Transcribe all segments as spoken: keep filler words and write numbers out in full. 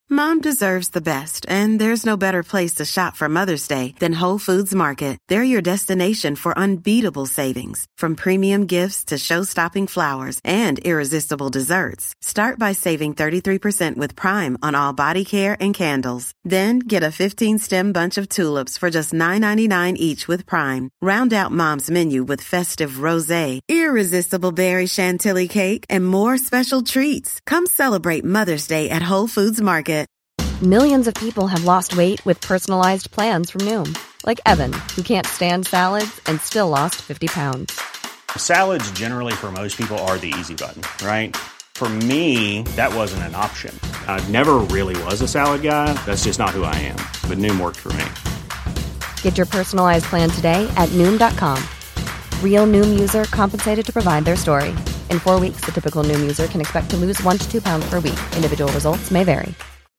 Mom deserves the best, and there's no better place to shop for Mother's Day than Whole Foods Market. They're your destination for unbeatable savings, from premium gifts to show-stopping flowers and irresistible desserts. Start by saving thirty-three percent with Prime on all body care and candles. Then get a fifteen-stem bunch of tulips for just nine ninety-nine each with Prime. Round out Mom's menu with festive rosé, irresistible berry chantilly cake, and more special treats. Come celebrate Mother's Day at Whole Foods Market. Millions of people have lost weight with personalized plans from Noom. Like Evan, who can't stand salads and still lost fifty pounds. Salads generally for most people are the easy button, right? For me, that wasn't an option. I never really was a salad guy. That's just not who I am. But Noom worked for me. Get your personalized plan today at Noom dot com. Real Noom user compensated to provide their story. In four weeks, the typical Noom user can expect to lose one to two pounds per week. Individual results may vary.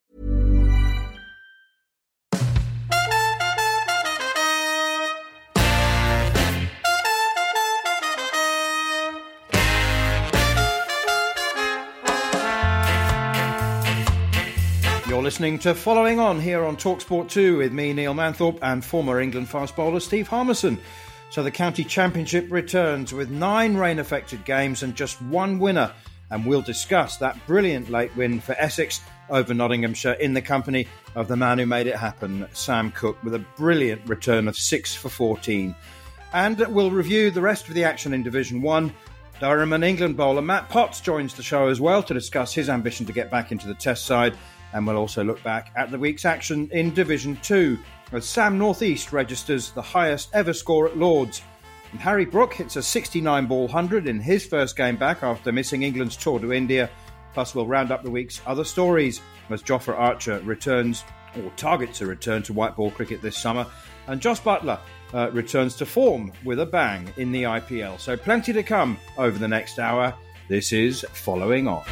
You're listening to Following On here on TalkSport two with me, Neil Manthorpe, and former England fast bowler Steve Harmison. So the County Championship returns with nine rain-affected games and just one winner. And we'll discuss that brilliant late win for Essex over Nottinghamshire in the company of the man who made it happen, Sam Cook, with a brilliant return of six for fourteen. And we'll review the rest of the action in Division one. Durham and England bowler Matt Potts joins the show as well to discuss his ambition to get back into the Test side. And we'll also look back at the week's action in Division two, as Sam North East registers the highest ever score at Lords. And Harry Brook hits a sixty-nine ball one hundred in his first game back after missing England's tour to India. Plus, we'll round up the week's other stories as Jofra Archer returns, or targets a return to white ball cricket this summer. And Jos Buttler uh, returns to form with a bang in the I P L. So plenty to come over the next hour. This is Following On.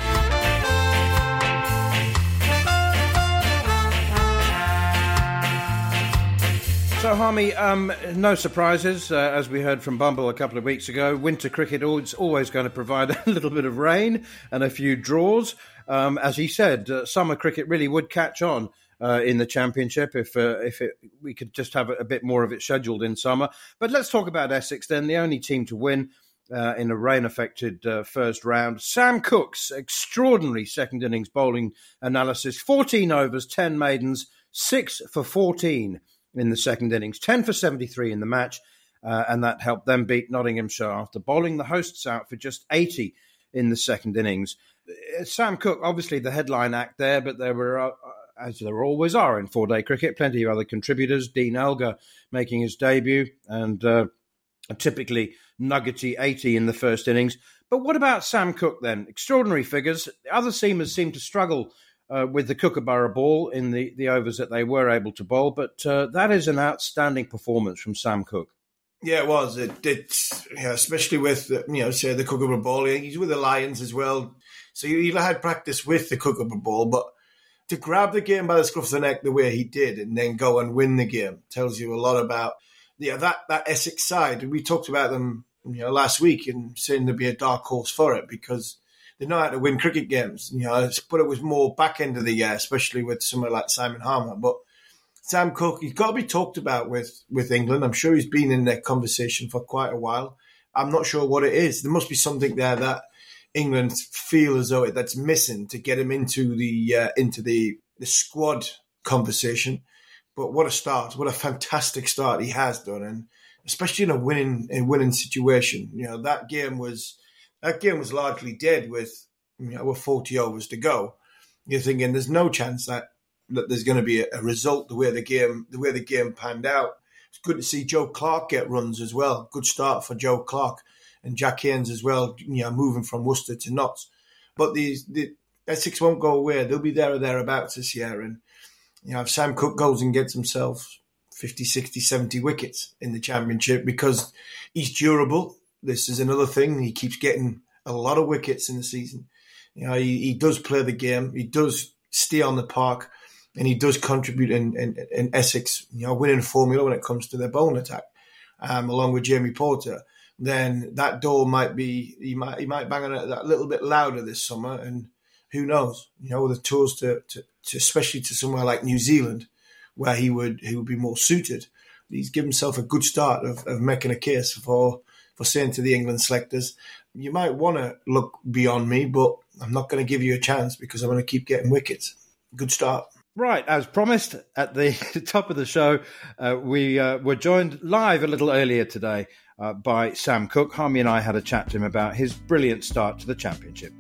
So, Harmy, um, no surprises, uh, as we heard from Bumble a couple of weeks ago. Winter cricket is always going to provide a little bit of rain and a few draws. Um, as he said, uh, summer cricket really would catch on uh, in the Championship if uh, if it, we could just have a, a bit more of it scheduled in summer. But let's talk about Essex then, the only team to win uh, in a rain-affected uh, first round. Sam Cook's extraordinary second innings bowling analysis, fourteen overs, ten maidens, six for fourteen. In the second innings, ten for seventy-three in the match, uh, and that helped them beat Nottinghamshire after bowling the hosts out for just eighty in the second innings. Sam Cook, obviously the headline act there, but there were, uh, as there always are in four-day cricket, plenty of other contributors. Dean Elgar making his debut, and uh, a typically nuggety eighty in the first innings. But what about Sam Cook then? Extraordinary figures. The other seamers seem to struggle Uh, with the Kookaburra ball in the, the overs that they were able to bowl. But uh, that is an outstanding performance from Sam Cook. Yeah, it was. It, it's, you know, especially with, you know, say the Kookaburra ball. He's with the Lions as well. So he had practice with the Kookaburra ball. But to grab the game by the scruff of the neck the way he did and then go and win the game tells you a lot about yeah, that, that Essex side. We talked about them you know, last week and saying there'd be a dark horse for it because they know how to win cricket games, you know. But it was more back end of the year, especially with someone like Simon Harmer. But Sam Cook, he's got to be talked about with, with England. I'm sure he's been in their conversation for quite a while. I'm not sure what it is. There must be something there that England feel as though it, that's missing to get him into the uh, into the the squad conversation. But what a start! What a fantastic start he has done, and especially in a winning a winning situation. You know, that game was. That game was largely dead with, you know, with forty overs to go. You're thinking there's no chance that, that there's going to be a, a result the way the game the way the game panned out. It's good to see Joe Clark get runs as well. Good start for Joe Clark and Jack Haynes as well. You know, moving from Worcester to Notts. But these the Essex won't go away. They'll be there or thereabouts this year. And you know, if Sam Cook goes and gets himself fifty, sixty, seventy wickets in the Championship because he's durable. This is another thing. He keeps getting a lot of wickets in the season. You know, he, he does play the game. He does stay on the park, and he does contribute in, in, in Essex, you know, winning formula when it comes to their bowling attack, um, along with Jamie Porter. Then that door might be he might he might bang on it that little bit louder this summer, and who knows? You know, the tours to to, to, especially to somewhere like New Zealand, where he would he would be more suited. He's given himself a good start of, of making a case for for saying to the England selectors, you might want to look beyond me, but I'm not going to give you a chance because I'm going to keep getting wickets. Good start. Right, as promised at the top of the show, uh, we uh, were joined live a little earlier today uh, by Sam Cook. Harmy and I had a chat to him about his brilliant start to the championship.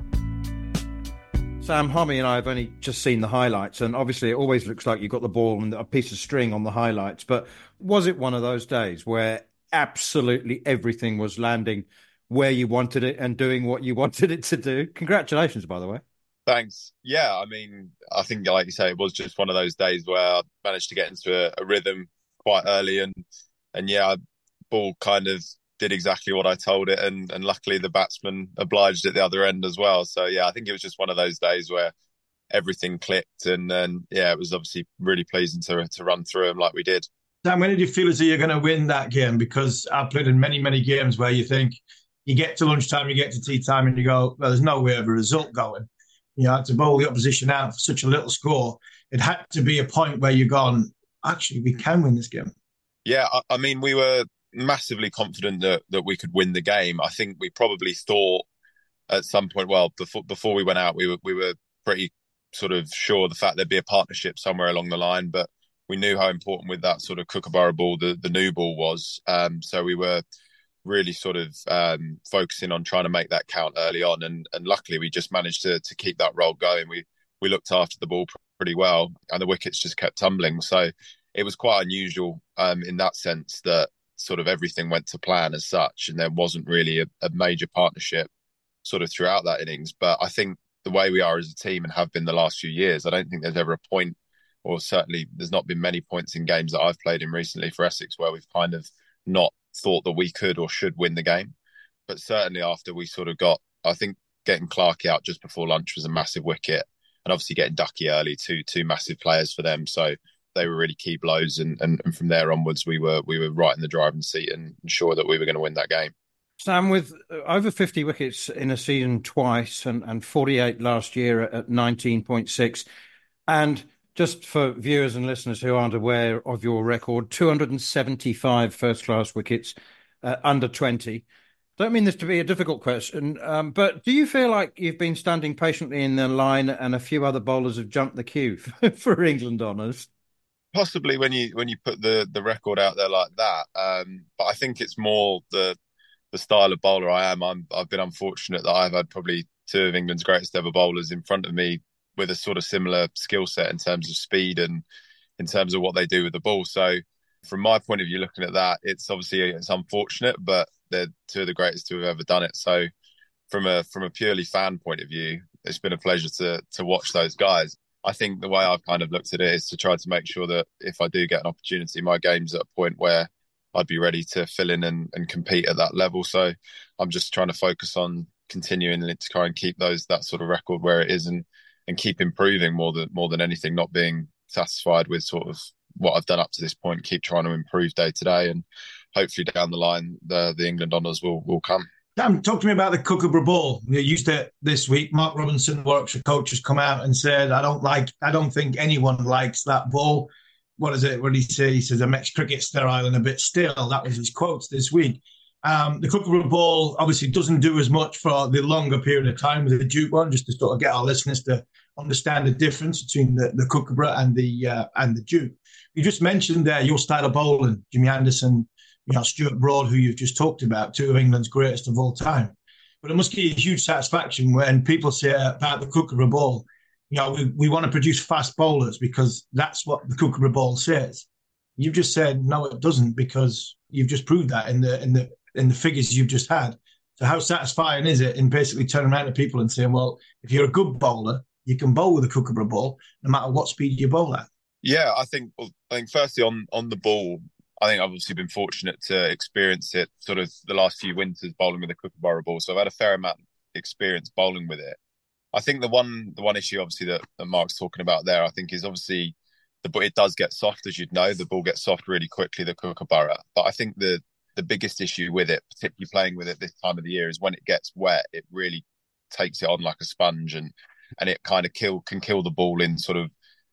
Sam, Harmy and I have only just seen the highlights, and obviously it always looks like you've got the ball and a piece of string on the highlights, but was it one of those days where absolutely everything was landing where you wanted it and doing what you wanted it to do? Congratulations, by the way. Thanks. Yeah, I mean, I think, like you say, it was just one of those days where I managed to get into a, a rhythm quite early, and and yeah, ball kind of did exactly what I told it, and and luckily the batsman obliged at the other end as well. So yeah, I think it was just one of those days where everything clicked, and then yeah, it was obviously really pleasing to to run through them like we did. Sam, when did you feel as though you're going to win that game? Because I've played in many, many games where you think you get to lunchtime, you get to tea time, and you go, well, there's no way of a result going. You know, to bowl the opposition out for such a little score, it had to be a point where you're gone, actually, we can win this game. Yeah, I, I mean, we were massively confident that, that we could win the game. I think we probably thought at some point, well, before before we went out, we were we were pretty sort of sure of the fact there'd be a partnership somewhere along the line, but we knew how important with that sort of Kookaburra ball, the, the new ball was. Um, so we were really sort of um, focusing on trying to make that count early on. And, and luckily we just managed to to keep that roll going. We we looked after the ball pretty well, and the wickets just kept tumbling. So it was quite unusual um, in that sense that sort of everything went to plan as such. And there wasn't really a, a major partnership sort of throughout that innings. But I think the way we are as a team and have been the last few years, I don't think there's ever a point, or certainly there's not been many points in games that I've played in recently for Essex where we've kind of not thought that we could or should win the game. But certainly after we sort of got, I think getting Clarkey out just before lunch was a massive wicket, and obviously getting Ducky early, two two massive players for them. So they were really key blows, and, and, and from there onwards we were we were right in the driving seat and sure that we were going to win that game. Sam, with over fifty wickets in a season twice and, and forty-eight last year at nineteen point six, and just for viewers and listeners who aren't aware of your record, two hundred seventy-five first-class wickets uh, under twenty. Don't mean this to be a difficult question, um, but do you feel like you've been standing patiently in the line and a few other bowlers have jumped the queue for, for England honours? Possibly when you when you put the, the record out there like that. Um, but I think it's more the the style of bowler I am. I'm, I've been unfortunate that I've had probably two of England's greatest ever bowlers in front of me with a sort of similar skill set in terms of speed and in terms of what they do with the ball. So from my point of view, looking at that, it's obviously it's unfortunate, but they're two of the greatest to have ever done it. So from a from a purely fan point of view, it's been a pleasure to to watch those guys. I think the way I've kind of looked at it is to try to make sure that if I do get an opportunity, my game's at a point where I'd be ready to fill in and, and compete at that level. So I'm just trying to focus on continuing to try and keep those that sort of record where it is, and and keep improving more than more than anything, not being satisfied with sort of what I've done up to this point, keep trying to improve day to day, and hopefully down the line, the, the England honours will, will come. Dan, talk to me about the Kookaburra ball. You used it this week. Mark Robinson, Warwickshire coach, has come out and said, I don't like, I don't think anyone likes that ball. What is it? What did he say? He says, it makes cricket sterile and a bit still. That was his quotes this week. Um, the Kookaburra ball obviously doesn't do as much for the longer period of time as the Duke one, just to sort of get our listeners to understand the difference between the, the Kookaburra and the uh, and the Duke. You just mentioned there your style of bowling, Jimmy Anderson, you know, Stuart Broad, who you've just talked about, two of England's greatest of all time. But it must be a huge satisfaction when people say about the Kookaburra ball, you know, we, we want to produce fast bowlers because that's what the Kookaburra ball says. You've just said, no, it doesn't, because you've just proved that in the in the in the figures you've just had. So how satisfying is it in basically turning around to people and saying, well, if you're a good bowler, you can bowl with a Kookaburra ball no matter what speed you bowl at? Yeah, I think, well, I think firstly on, on the ball, I think I've obviously been fortunate to experience it sort of the last few winters bowling with a Kookaburra ball. So I've had a fair amount of experience bowling with it. I think the one the one issue obviously that, that Mark's talking about there, I think is obviously the it does get soft, as you'd know. The ball gets soft really quickly, the Kookaburra. But I think the the biggest issue with it, particularly playing with it this time of the year, is when it gets wet, it really takes it on like a sponge, and and it kind of kill can kill the ball in sort of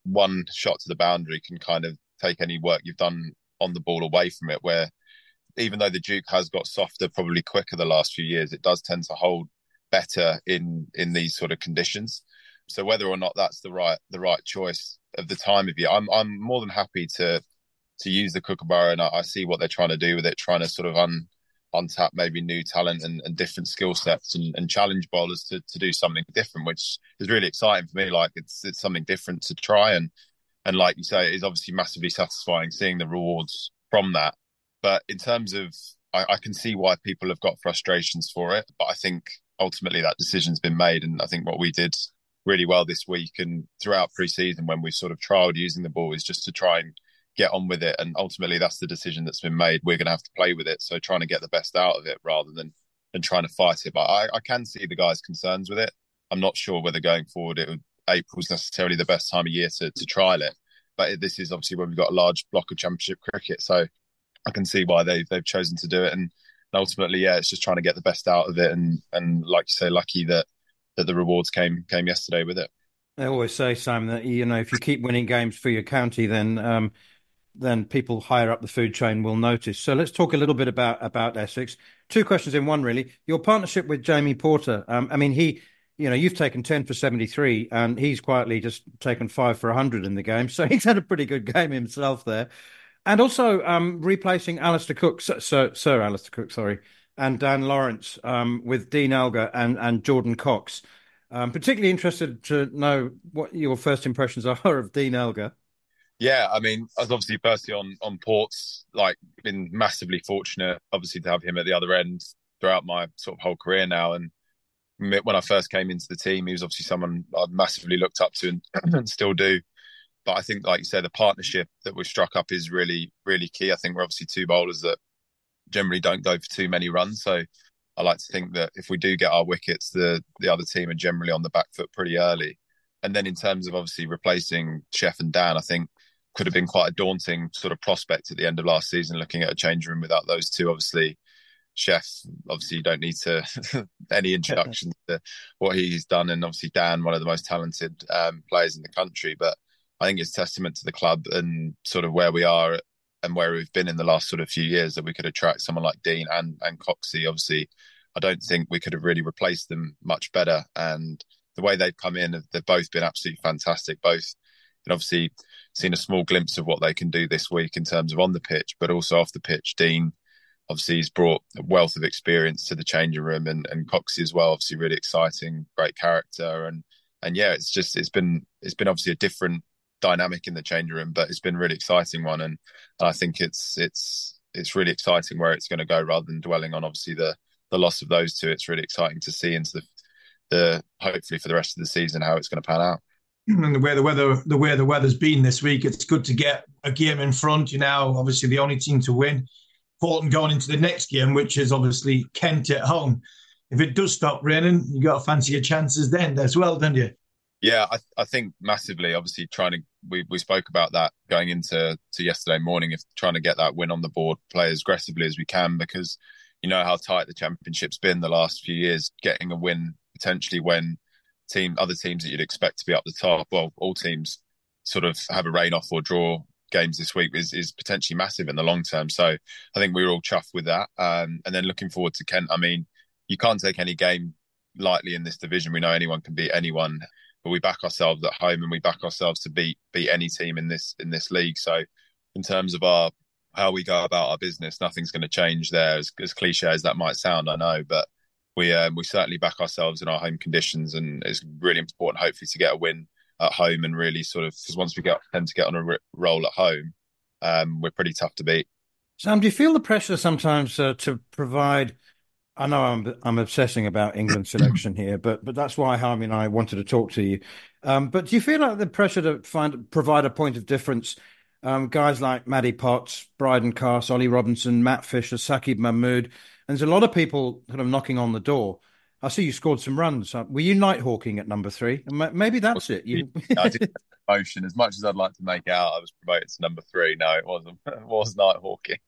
one shot to the boundary can kind of take any work you've done on the ball away from it, where even though the Duke has got softer, probably quicker the last few years, it does tend to hold better in in these sort of conditions. So whether or not that's the right the right choice of the time of year, I'm I'm more than happy to to use the Kookaburra, and I, I see what they're trying to do with it, trying to sort of un, untap maybe new talent and, and different skill sets and, and challenge bowlers to, to do something different, which is really exciting for me. Like it's it's something different to try, and and like you say, it is obviously massively satisfying seeing the rewards from that. But in terms of, I, I can see why people have got frustrations for it, but I think ultimately that decision's been made, and I think what we did really well this week and throughout pre-season when we sort of trialled using the ball is just to try and get on with it, and ultimately that's the decision that's been made. We're going to have to play with it, so trying to get the best out of it rather than than trying to fight it. But I, I can see the guys' concerns with it. I'm not sure whether going forward it would, April's necessarily the best time of year to, to trial it, but this is obviously when we've got a large block of Championship cricket, so I can see why they've they've chosen to do it. And ultimately, yeah, it's just trying to get the best out of it, and and like you say, lucky that that the rewards came came yesterday with it. They always say, Simon, that you know if you keep winning games for your county, then um, then people higher up the food chain will notice. So let's talk a little bit about, about Essex. Two questions in one, really. Your partnership with Jamie Porter. Um, I mean, he, you know, you've taken ten for seventy-three and he's quietly just taken five for one hundred in the game. So he's had a pretty good game himself there. And also um, replacing Alistair Cook, Sir, Sir Alistair Cook, sorry, and Dan Lawrence um, with Dean Elgar and, and Jordan Cox. I'm particularly interested to know what your first impressions are of Dean Elgar. Yeah, I mean, I was obviously firstly on on Ports, like been massively fortunate, obviously, to have him at the other end throughout my sort of whole career now. And when I first came into the team, he was obviously someone I massively looked up to and, and still do. But I think, like you said, the partnership that we've struck up is really, really key. I think we're obviously two bowlers that generally don't go for too many runs. So I like to think that if we do get our wickets, the the other team are generally on the back foot pretty early. And then in terms of obviously replacing Chef and Dan, I think could have been quite a daunting sort of prospect at the end of last season, looking at a change room without those two. Obviously, Chef, obviously you don't need to any introduction to what he's done. And obviously Dan, one of the most talented um, players in the country. But I think it's testament to the club and sort of where we are and where we've been in the last sort of few years that we could attract someone like Dean and, and Coxie. Obviously, I don't think we could have really replaced them much better. And the way they've come in, they've both been absolutely fantastic. Both, and obviously seen a small glimpse of what they can do this week in terms of on the pitch, but also off the pitch. Dean, obviously, he's brought a wealth of experience to the changing room, and, and Coxie as well, obviously really exciting, great character. And and yeah, it's just, it's been, it's been obviously a different dynamic in the changing room, but it's been a really exciting one. And, and I think it's, it's, it's really exciting where it's going to go rather than dwelling on obviously the, the loss of those two. It's really exciting to see into the, the, hopefully for the rest of the season, how it's going to pan out. And the way the weather, the way the weather's been this week, it's good to get a game in front. You know, obviously the only team to win. Important going into the next game, which is obviously Kent at home. If it does stop raining, you got to fancy your chances then as well, don't you? Yeah, I, I think massively. Obviously, trying to we we spoke about that going into to yesterday morning. If trying to get that win on the board, play as aggressively as we can, because you know how tight the championship's been the last few years. Getting a win potentially when team other teams that you'd expect to be up the top, well, all teams sort of have a rain off or draw games this week is, is potentially massive in the long term. So I think we were all chuffed with that. Um, and then looking forward to Kent. I mean, you can't take any game lightly in this division. We know anyone can beat anyone, but we back ourselves at home and we back ourselves to beat beat any team in this in this league. So in terms of our how we go about our business, nothing's going to change there. As, as cliche as that might sound, I know, but we um, we certainly back ourselves in our home conditions, and it's really important, hopefully, to get a win at home and really sort of, because once we get tend to get on a r- roll at home, um, we're pretty tough to beat. Sam, do you feel the pressure sometimes uh, to provide? I know I'm I'm obsessing about England selection here, but but that's why Harmy and I wanted to talk to you. Um, but do you feel like the pressure to find provide a point of difference? Um, guys like Maddie Potts, Bryden Cass, Ollie Robinson, Matt Fisher, Saqib Mahmood, and there's a lot of people kind of knocking on the door. I see you scored some runs. Were you night-hawking at number three? Maybe that's it. You... I did promotion. As much as I'd like to make out I was promoted to number three, no, it wasn't. It was night-hawking.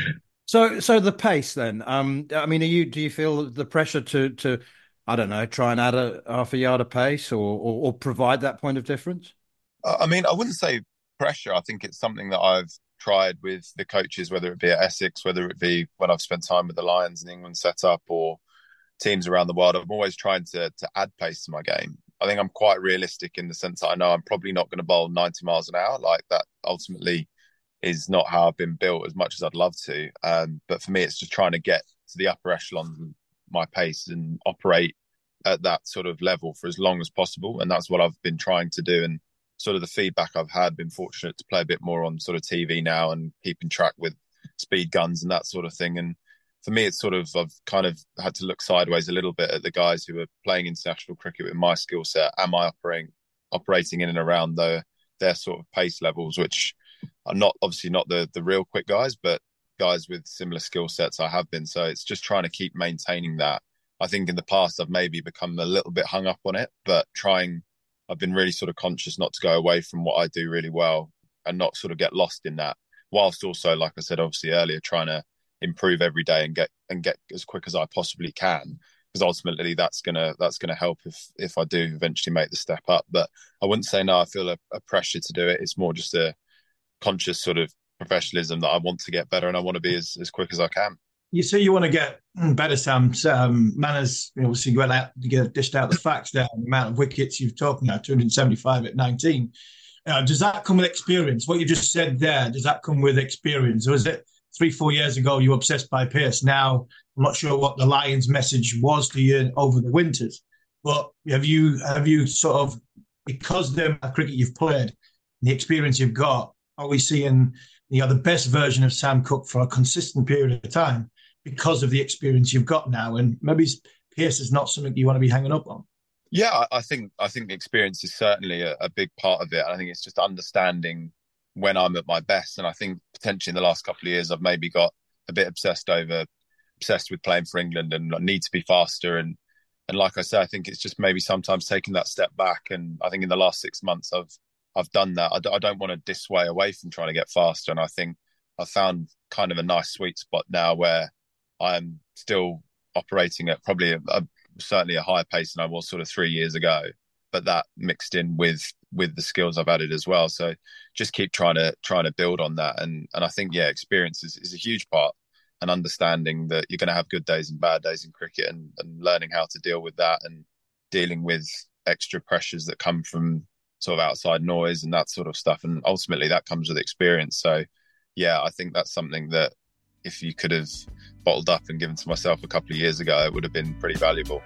so, so the pace then. Um, I mean, are you? Do you feel the pressure to, to, I don't know, try and add a half a yard of pace, or, or, or provide that point of difference? I mean, I wouldn't say pressure. I think it's something that I've tried with the coaches, whether it be at Essex, whether it be when I've spent time with the Lions and England setup or teams around the world. I'm always trying to to add pace to my game. I think I'm quite realistic in the sense that I know I'm probably not going to bowl ninety miles an hour. Like that ultimately is not how I've been built as much as I'd love to. Um, but for me, it's just trying to get to the upper echelons of my pace and operate at that sort of level for as long as possible. And that's what I've been trying to do. And sort of the feedback I've had, been fortunate to play a bit more on sort of T V now and keeping track with speed guns and that sort of thing. And for me, it's sort of, I've kind of had to look sideways a little bit at the guys who are playing international cricket with my skill set. Am I operating, operating in and around the, their sort of pace levels, which are not, obviously not the, the real quick guys, but guys with similar skill sets I have been. So it's just trying to keep maintaining that. I think in the past, I've maybe become a little bit hung up on it, but trying, I've been really sort of conscious not to go away from what I do really well and not sort of get lost in that, whilst also, like I said, obviously earlier, trying to improve every day and get and get as quick as I possibly can, because ultimately that's gonna that's gonna help if if I do eventually make the step up. But I wouldn't say no, I feel a, a pressure to do it. It's more just a conscious sort of professionalism that I want to get better and I want to be as, as quick as I can. You say you want to get better, Sam. Um, Manners, obviously, got out, you get dished out the facts there, the amount of wickets you've talked about, two hundred seventy-five at nineteen. Uh, does that come with experience? What you just said there, does that come with experience? Or is it three, four years ago you were obsessed by pace? Now, I'm not sure what the Lions' message was to you over the winters, but have you have you sort of, because the cricket you've played, the experience you've got, are we seeing, you know, the best version of Sam Cook for a consistent period of time because of the experience you've got now? And maybe pace is not something you want to be hanging up on. Yeah, I think I think the experience is certainly a, a big part of it. I think it's just understanding when I'm at my best. And I think potentially in the last couple of years, I've maybe got a bit obsessed over, obsessed with playing for England and I need to be faster. And and like I said, I think it's just maybe sometimes taking that step back. And I think in the last six months, I've I've done that. I, d- I don't want to dissuade away from trying to get faster. And I think I found kind of a nice sweet spot now where I'm still operating at probably a, a, certainly a higher pace than I was sort of three years ago, but that mixed in with with the skills I've added as well. So just keep trying to trying to build on that. And and I think, yeah, experience is, is a huge part, and understanding that you're going to have good days and bad days in cricket, and, and learning how to deal with that and dealing with extra pressures that come from sort of outside noise and that sort of stuff. And ultimately that comes with experience. So yeah, I think that's something that if you could have bottled up and given to myself a couple of years ago, it would have been pretty valuable.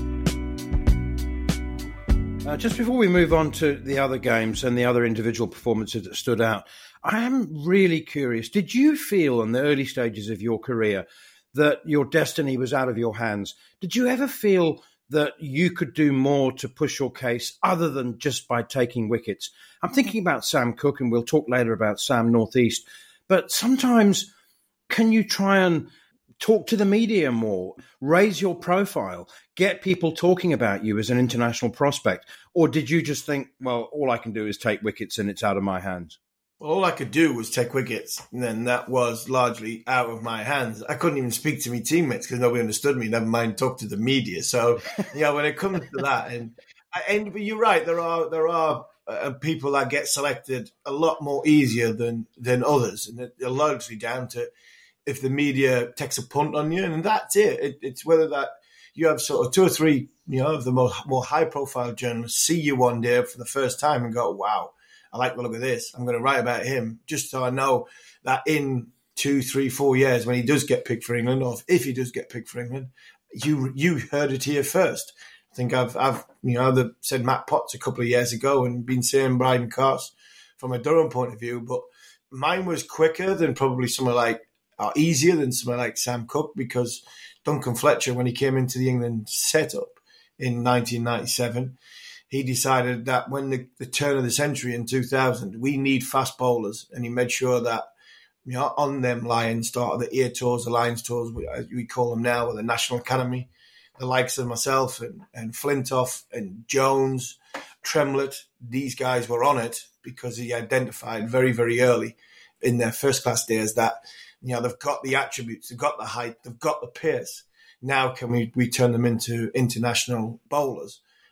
Uh, just before we move on to the other games and the other individual performances that stood out, I am really curious. Did you feel in the early stages of your career that your destiny was out of your hands? Did you ever feel that you could do more to push your case other than just by taking wickets? I'm thinking about Sam Cook, and we'll talk later about Sam Northeast. But sometimes, can you try and talk to the media more, raise your profile, get people talking about you as an international prospect? Or did you just think, well, all I can do is take wickets and it's out of my hands? Well, all I could do was take wickets, and then that was largely out of my hands. I couldn't even speak to my teammates because nobody understood me, never mind talk to the media. So, yeah, when it comes to that, and and but you're right, there are there are uh, people that get selected a lot more easier than than others, and they're largely down to if the media takes a punt on you, and that's it. it it's whether that you have sort of two or three, you know, of the more more high profile journalists see you one day for the first time and go, wow, I like the look of this. I'm going to write about him, just so I know that in two, three, four years when he does get picked for England, or if he does get picked for England, you you heard it here first. I think I've I've you know I've said Matt Potts a couple of years ago and been saying Brydon Carse from a Durham point of view, but mine was quicker than probably someone like or easier than someone like Sam Cook, because Duncan Fletcher, when he came into the England setup in nineteen ninety-seven. He decided that when the, the turn of the century in two thousand, we need fast bowlers. And he made sure that, you know, on them Lions start the ear tours, the Lions tours, as we call them now, or the National Academy, the likes of myself and, and Flintoff and Jones, Tremlett, these guys were on it because he identified very, very early in their first class days that, you know, they've got the attributes, they've got the height, they've got the pace. Now can we, we turn them into international bowlers?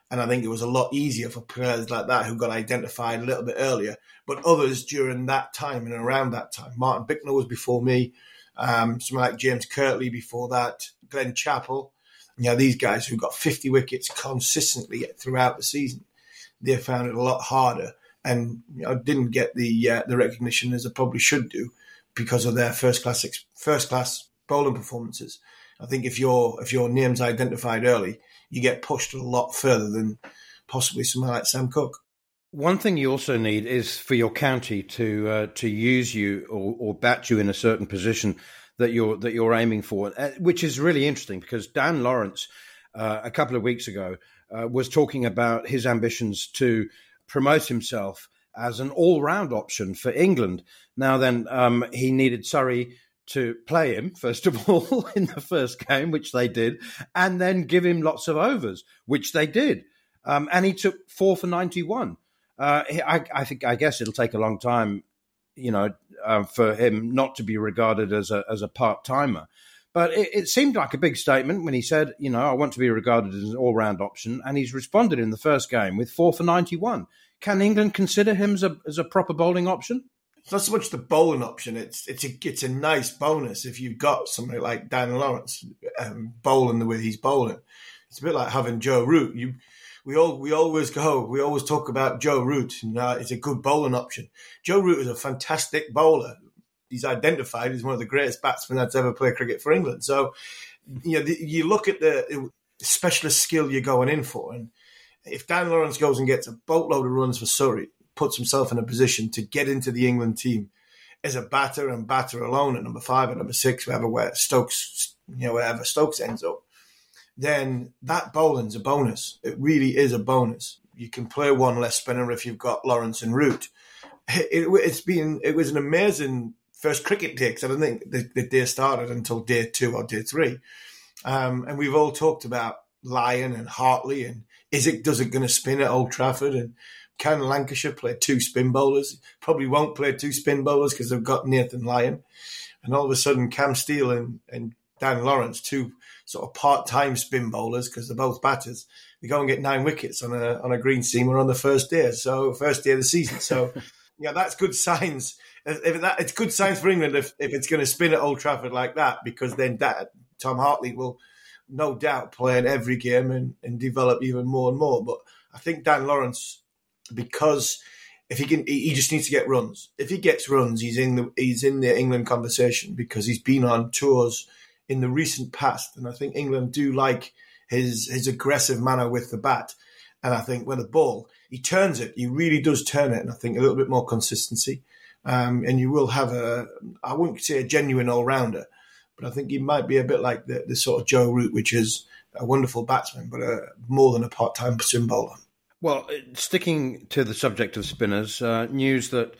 And I think it was a lot easier for players like that who got identified a little bit earlier. But others during that time and around that time, Martin Bicknell was before me, um, someone like James Kirtley before that, Glenn Chappell. You know, these guys who got fifty wickets consistently throughout the season, they found it a lot harder and, you know, didn't get the uh, the recognition as they probably should do because of their first class first class bowling performances. I think if your if your name's identified early, you get pushed a lot further than possibly someone like Sam Cook. One thing you also need is for your county to uh, to use you or, or bat you in a certain position that you're that you're aiming for, which is really interesting because Dan Lawrence uh, a couple of weeks ago uh, was talking about his ambitions to promote himself as an all-round option for England. Now then, um, he needed Surrey to play him, first of all, in the first game, which they did, and then give him lots of overs, which they did. Um, and he took four for ninety-one. Uh, I, I think, I guess it'll take a long time, you know, uh, for him not to be regarded as a as a part-timer. But it, it seemed like a big statement when he said, you know, I want to be regarded as an all-round option. And he's responded in the first game with four for ninety-one. Can England consider him as a, as a proper bowling option? It's not so much the bowling option. It's it's a it's a nice bonus if you've got somebody like Dan Lawrence um, bowling the way he's bowling. It's a bit like having Joe Root. You we all we always go we always talk about Joe Root. You know, it's a good bowling option. Joe Root is a fantastic bowler. He's identified as one of the greatest batsmen that's ever played cricket for England. So, you know, the, you look at the specialist skill you're going in for, and if Dan Lawrence goes and gets a boatload of runs for Surrey, puts himself in a position to get into the England team as a batter and batter alone at number five or number six, wherever where Stokes, you know, wherever Stokes ends up, then that bowling's a bonus. It really is a bonus. You can play one less spinner if you've got Lawrence and Root. It, it, it's been it was an amazing first cricket day because I don't think the, the day started until day two or day three, um, and we've all talked about Lyon and Hartley and is it does it going to spin at Old Trafford and can Lancashire play two spin bowlers? Probably won't play two spin bowlers because they've got Nathan Lyon. And all of a sudden, Cam Steele and, and Dan Lawrence, two sort of part-time spin bowlers because they're both batters, they go and get nine wickets on a on a green seamer on the first day, so first day of the season. So, yeah, that's good signs. If that, it's good signs for England if, if it's going to spin at Old Trafford like that because then that, Tom Hartley will no doubt play in every game and, and develop even more and more. But I think Dan Lawrence, because if he can, he just needs to get runs. If he gets runs, he's in the he's in the England conversation because he's been on tours in the recent past, and I think England do like his his aggressive manner with the bat. And I think when the ball he turns it, he really does turn it, and I think a little bit more consistency. Um, and you will have a, I wouldn't say a genuine all rounder, but I think he might be a bit like the, the sort of Joe Root, which is a wonderful batsman, but a, more than a part time spin bowler. Well, sticking to the subject of spinners, uh, news that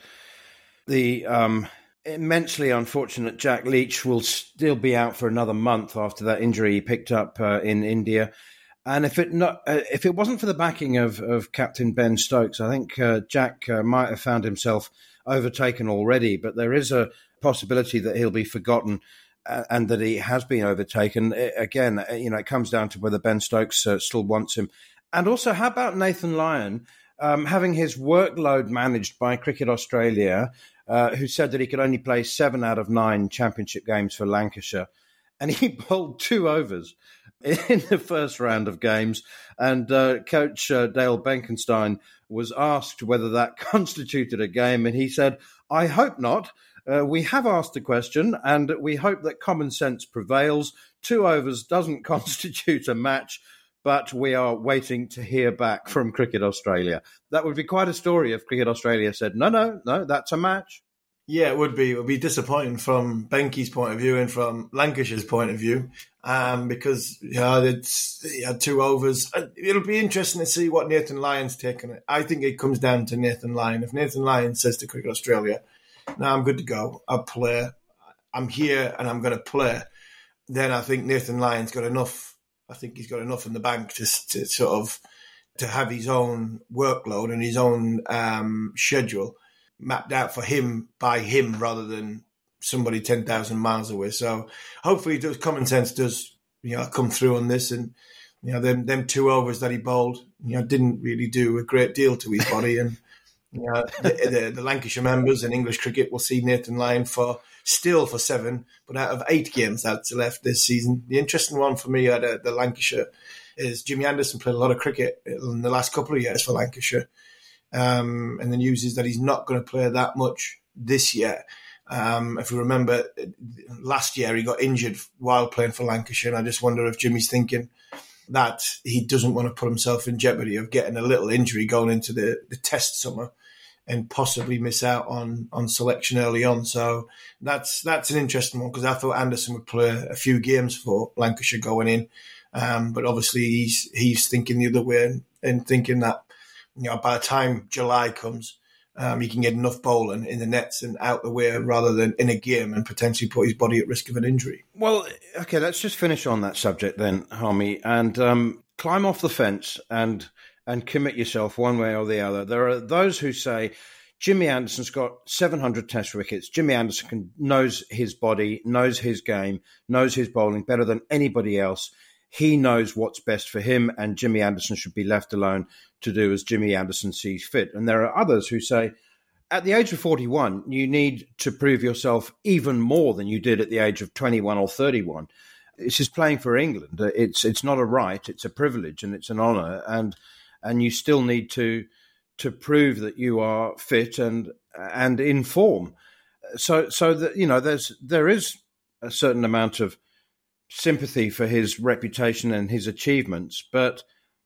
the um, immensely unfortunate Jack Leach will still be out for another month after that injury he picked up uh, in India. And if it not, uh, if it wasn't for the backing of, of Captain Ben Stokes, I think uh, Jack uh, might have found himself overtaken already. But there is a possibility that he'll be forgotten uh, and that he has been overtaken. It, again, you know, it comes down to whether Ben Stokes uh, still wants him. And also, how about Nathan Lyon um, having his workload managed by Cricket Australia, uh, who said that he could only play seven out of nine championship games for Lancashire. And he bowled two overs in the first round of games. And uh, Coach uh, Dale Benkenstein was asked whether that constituted a game. And he said, I hope not. Uh, we have asked the question, and we hope that common sense prevails. Two overs doesn't constitute a match. But we are waiting to hear back from Cricket Australia. That would be quite a story if Cricket Australia said, no, no, no, that's a match. Yeah, it would be. It would be disappointing from Benke's point of view and from Lancashire's point of view um, because you know, it's, he had two overs. It'll be interesting to see what Nathan Lyon's taken it. I think it comes down to Nathan Lyon. If Nathan Lyon says to Cricket Australia, no, I'm good to go, I'll play, I'm here and I'm going to play, then I think Nathan Lyon's got enough. I think he's got enough in the bank to, to sort of to have his own workload and his own um, schedule mapped out for him by him rather than somebody ten thousand miles away. So hopefully, does common sense does you know come through on this, and You know, them them two overs that he bowled, you know, didn't really do a great deal to his body. And you know, the, the, the Lancashire members in English cricket will see Nathan Lyon for still for seven, but out of eight games that's left this season. The interesting one for me at uh, the Lancashire is Jimmy Anderson played a lot of cricket in the last couple of years for Lancashire. Um, and the news is that he's not going to play that much this year. Um, if we remember, last year he got injured while playing for Lancashire, and I just wonder if Jimmy's thinking that he doesn't want to put himself in jeopardy of getting a little injury going into the, the test summer and possibly miss out on, on selection early on. So that's that's an interesting one, because I thought Anderson would play a few games for Lancashire going in. Um, but obviously he's he's thinking the other way and, and thinking that, you know, by the time July comes, um, he can get enough bowling in the nets and out the way rather than in a game and potentially put his body at risk of an injury. Well, okay, let's just finish on that subject then, Harmy, and um, climb off the fence and and commit yourself one way or the other. There are those who say Jimmy Anderson's got seven hundred test wickets. Jimmy Anderson can, knows his body, knows his game, knows his bowling better than anybody else. He knows what's best for him, and Jimmy Anderson should be left alone to do as Jimmy Anderson sees fit. And there are others who say, at the age of forty-one, you need to prove yourself even more than you did at the age of twenty-one or thirty-one. This is playing for England. It's it's not a right, it's a privilege, and it's an honour. And and you still need to to prove that you are fit and and in form. So so that, you know, there's there is a certain amount of sympathy for his reputation and his achievements, but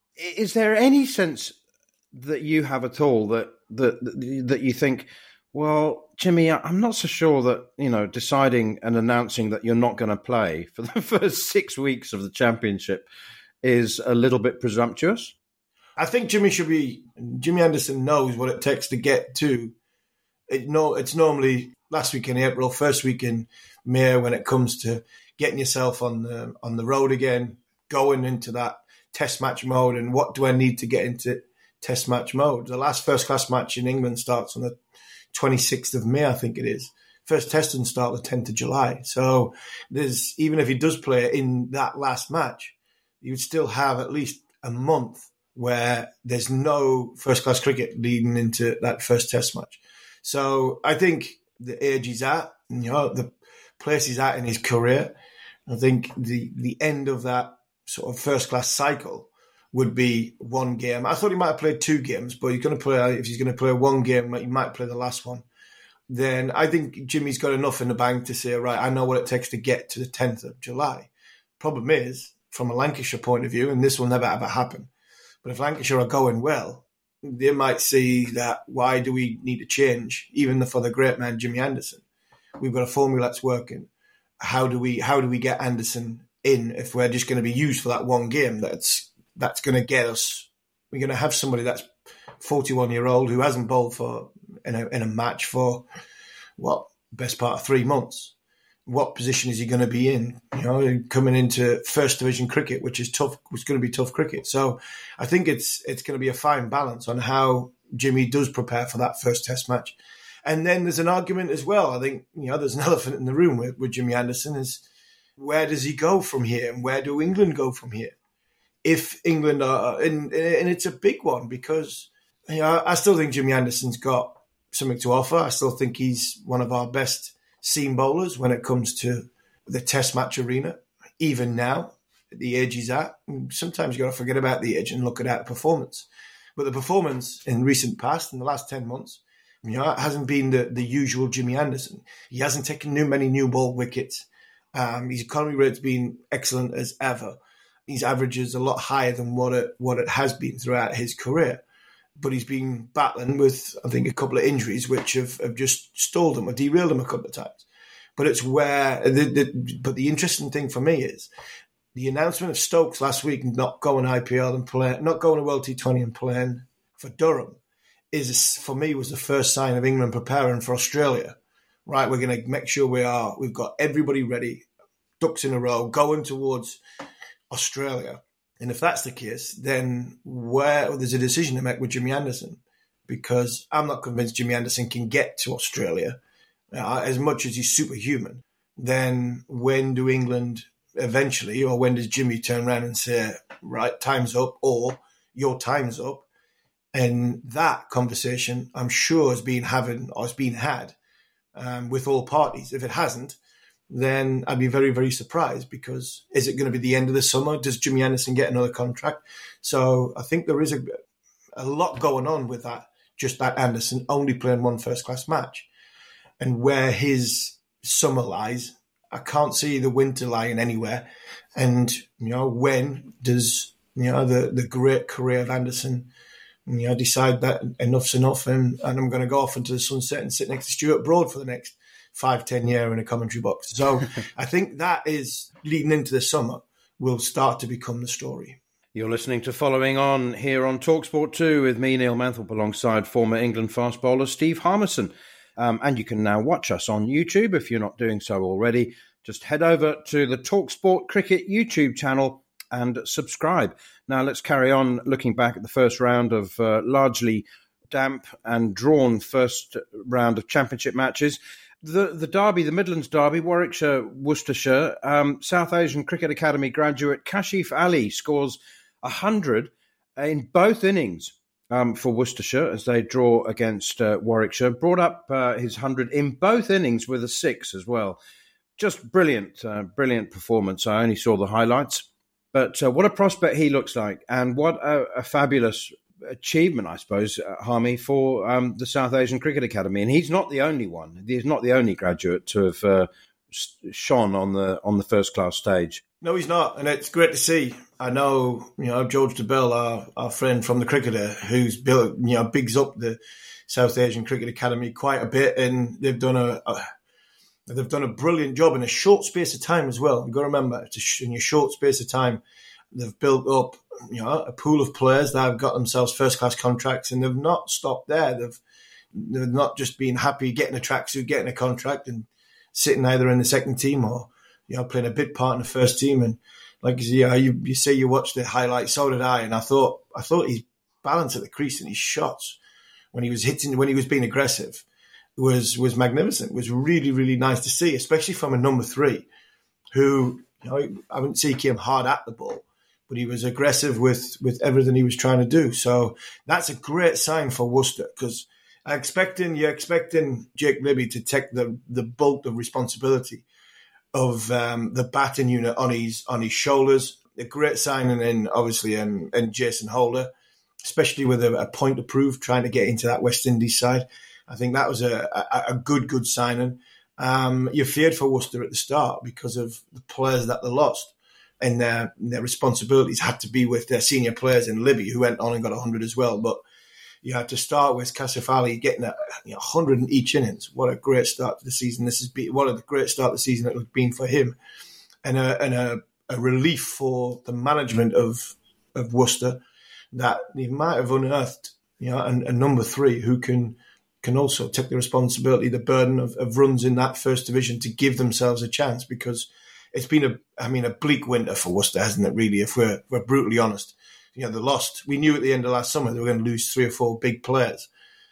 is there any sense that you have at all that that that you think, well, Jimmy, I'm not so sure that, you know, deciding and announcing that you're not going to play for the first six weeks of the championship is a little bit presumptuous? I think Jimmy should be. Jimmy Anderson knows what it takes to get to. It, no, it's normally last week in April, first week in May when it comes to getting yourself on the on the road again, going into that test match mode, and what do I need to get into test match mode? The last first class match in England starts on the twenty-sixth of May, I think it is. First test doesn't start the tenth of July. So there's, even if he does play in that last match, you'd still have at least a month where there's no first class cricket leading into that first test match. So I think the age he's at, you know, the place he's at in his career, I think the, the end of that sort of first class cycle would be one game. I thought he might have played two games, but he's going to play, if he's going to play one game, he might play the last one. Then I think Jimmy's got enough in the bank to say, right, I know what it takes to get to the tenth of July. Problem is, from a Lancashire point of view, and this will never ever happen, but if Lancashire are going well, they might see that, why do we need to change, even for the great man Jimmy Anderson? We've got a formula that's working. How do we how do we get Anderson in if we're just going to be used for that one game? That's that's going to get us. We're going to have somebody that's forty-one year old who hasn't bowled for in a in a match for what best part of three months. What position is he going to be in? You know, coming into first division cricket, which is tough, was going to be tough cricket. So I think it's it's going to be a fine balance on how Jimmy does prepare for that first test match. And then there's an argument as well. I think, you know, there's an elephant in the room with, with Jimmy Anderson is, where does he go from here? And where do England go from here? If England are, and, and it's a big one because, you know, I still think Jimmy Anderson's got something to offer. I still think he's one of our best seam bowlers when it comes to the test match arena, even now, at the age he's at. Sometimes you've got to forget about the age and look at that performance. But the performance in recent past, in the last ten months, you know, it hasn't been the, the usual Jimmy Anderson. He hasn't taken new, many new ball wickets. Um, his economy rate's been excellent as ever. His average is a lot higher than what it what it has been throughout his career. But he's been battling with, I think, a couple of injuries which have, have just stalled him or derailed him a couple of times. But it's where, the, the, but the interesting thing for me is the announcement of Stokes last week not going I P L and playing, not going to World T twenty and playing for Durham is, for me, was the first sign of England preparing for Australia. Right, we're going to make sure we are, we've got everybody ready, ducks in a row, going towards Australia. And if that's the case, then where there's a decision to make with Jimmy Anderson, because I'm not convinced Jimmy Anderson can get to Australia uh, as much as he's superhuman. Then when do England eventually, or when does Jimmy turn around and say, right, time's up, or your time's up? And that conversation, I'm sure, has been having or has been had um, with all parties. If it hasn't, then I'd be very, very surprised, because is it going to be the end of the summer? Does Jimmy Anderson get another contract? So I think there is a, a lot going on with that, just that Anderson only playing one first-class match. And where his summer lies, I can't see the winter lying anywhere. And, you know, when does, you know, the, the great career of Anderson, you know, decide that enough's enough, and, and I'm going to go off into the sunset and sit next to Stuart Broad for the next five, ten year in a commentary box. So I think that is, leading into the summer, will start to become the story. You're listening to Following On here on TalkSport two with me, Neil Manthorpe, alongside former England fast bowler Steve Harmison. Um, and you can now watch us on YouTube if you're not doing so already. Just head over to the TalkSport Cricket YouTube channel and subscribe. Now let's carry on looking back at the first round of uh, largely damp and drawn first round of championship matches. The the derby, the Midlands derby, Warwickshire, Worcestershire, um, South Asian Cricket Academy graduate Kashif Ali scores one hundred in both innings um, for Worcestershire as they draw against uh, Warwickshire. Brought up uh, his one hundred in both innings with a six as well. Just brilliant, uh, brilliant performance. I only saw the highlights. But uh, what a prospect he looks like, and what a, a fabulous achievement, I suppose, uh, Harmy, for um, the South Asian Cricket Academy. And he's not the only one. He's not the only graduate to have uh, shone on the on the first class stage. No, he's not, and it's great to see. I know, you know, George DeBell, our, our friend from the cricketer, who's built, you know, bigs up the South Asian Cricket Academy quite a bit, and they've done a, a They've done a brilliant job in a short space of time as well. You've got to remember, in a short space of time, they've built up, you know, a pool of players that have got themselves first-class contracts, and they've not stopped there. They've they've not just been happy getting a tracksuit, getting a contract, and sitting either in the second team or, you know, playing a big part in the first team. And like you, know, you, you say, you watched the highlights, so did I, and I thought I thought his balance at the crease and his shots when he was hitting, when he was being aggressive, was was magnificent. It was really, really nice to see, especially from a number three who, you know, I wouldn't say he came hard at the ball, but he was aggressive with, with everything he was trying to do. So that's a great sign for Worcester, because I'm expecting, you're expecting Jake Libby to take the, the bulk of responsibility of um, the batting unit on his on his shoulders. A great signing in, obviously, and, and Jason Holder, especially with a, a point to prove, trying to get into that West Indies side. I think that was a, a, a good, good signing. Um, you feared for Worcester at the start because of the players that they lost, and their, their responsibilities had to be with their senior players in Libby, who went on and got one hundred as well. But you had to start with Kashif Ali getting a, you know, one hundred in each innings. What a great start to the season. This has been what a great start to the season it has been for him, and a, and a, a relief for the management of of Worcester, that they might have unearthed, you know, a, a number three who can can also take the responsibility, the burden of, of runs in that first division to give themselves a chance, because it's been a, I mean, a bleak winter for Worcester, hasn't it, really, if we're, we're brutally honest. You know, they lost. We knew at the end of last summer they were going to lose three or four big players.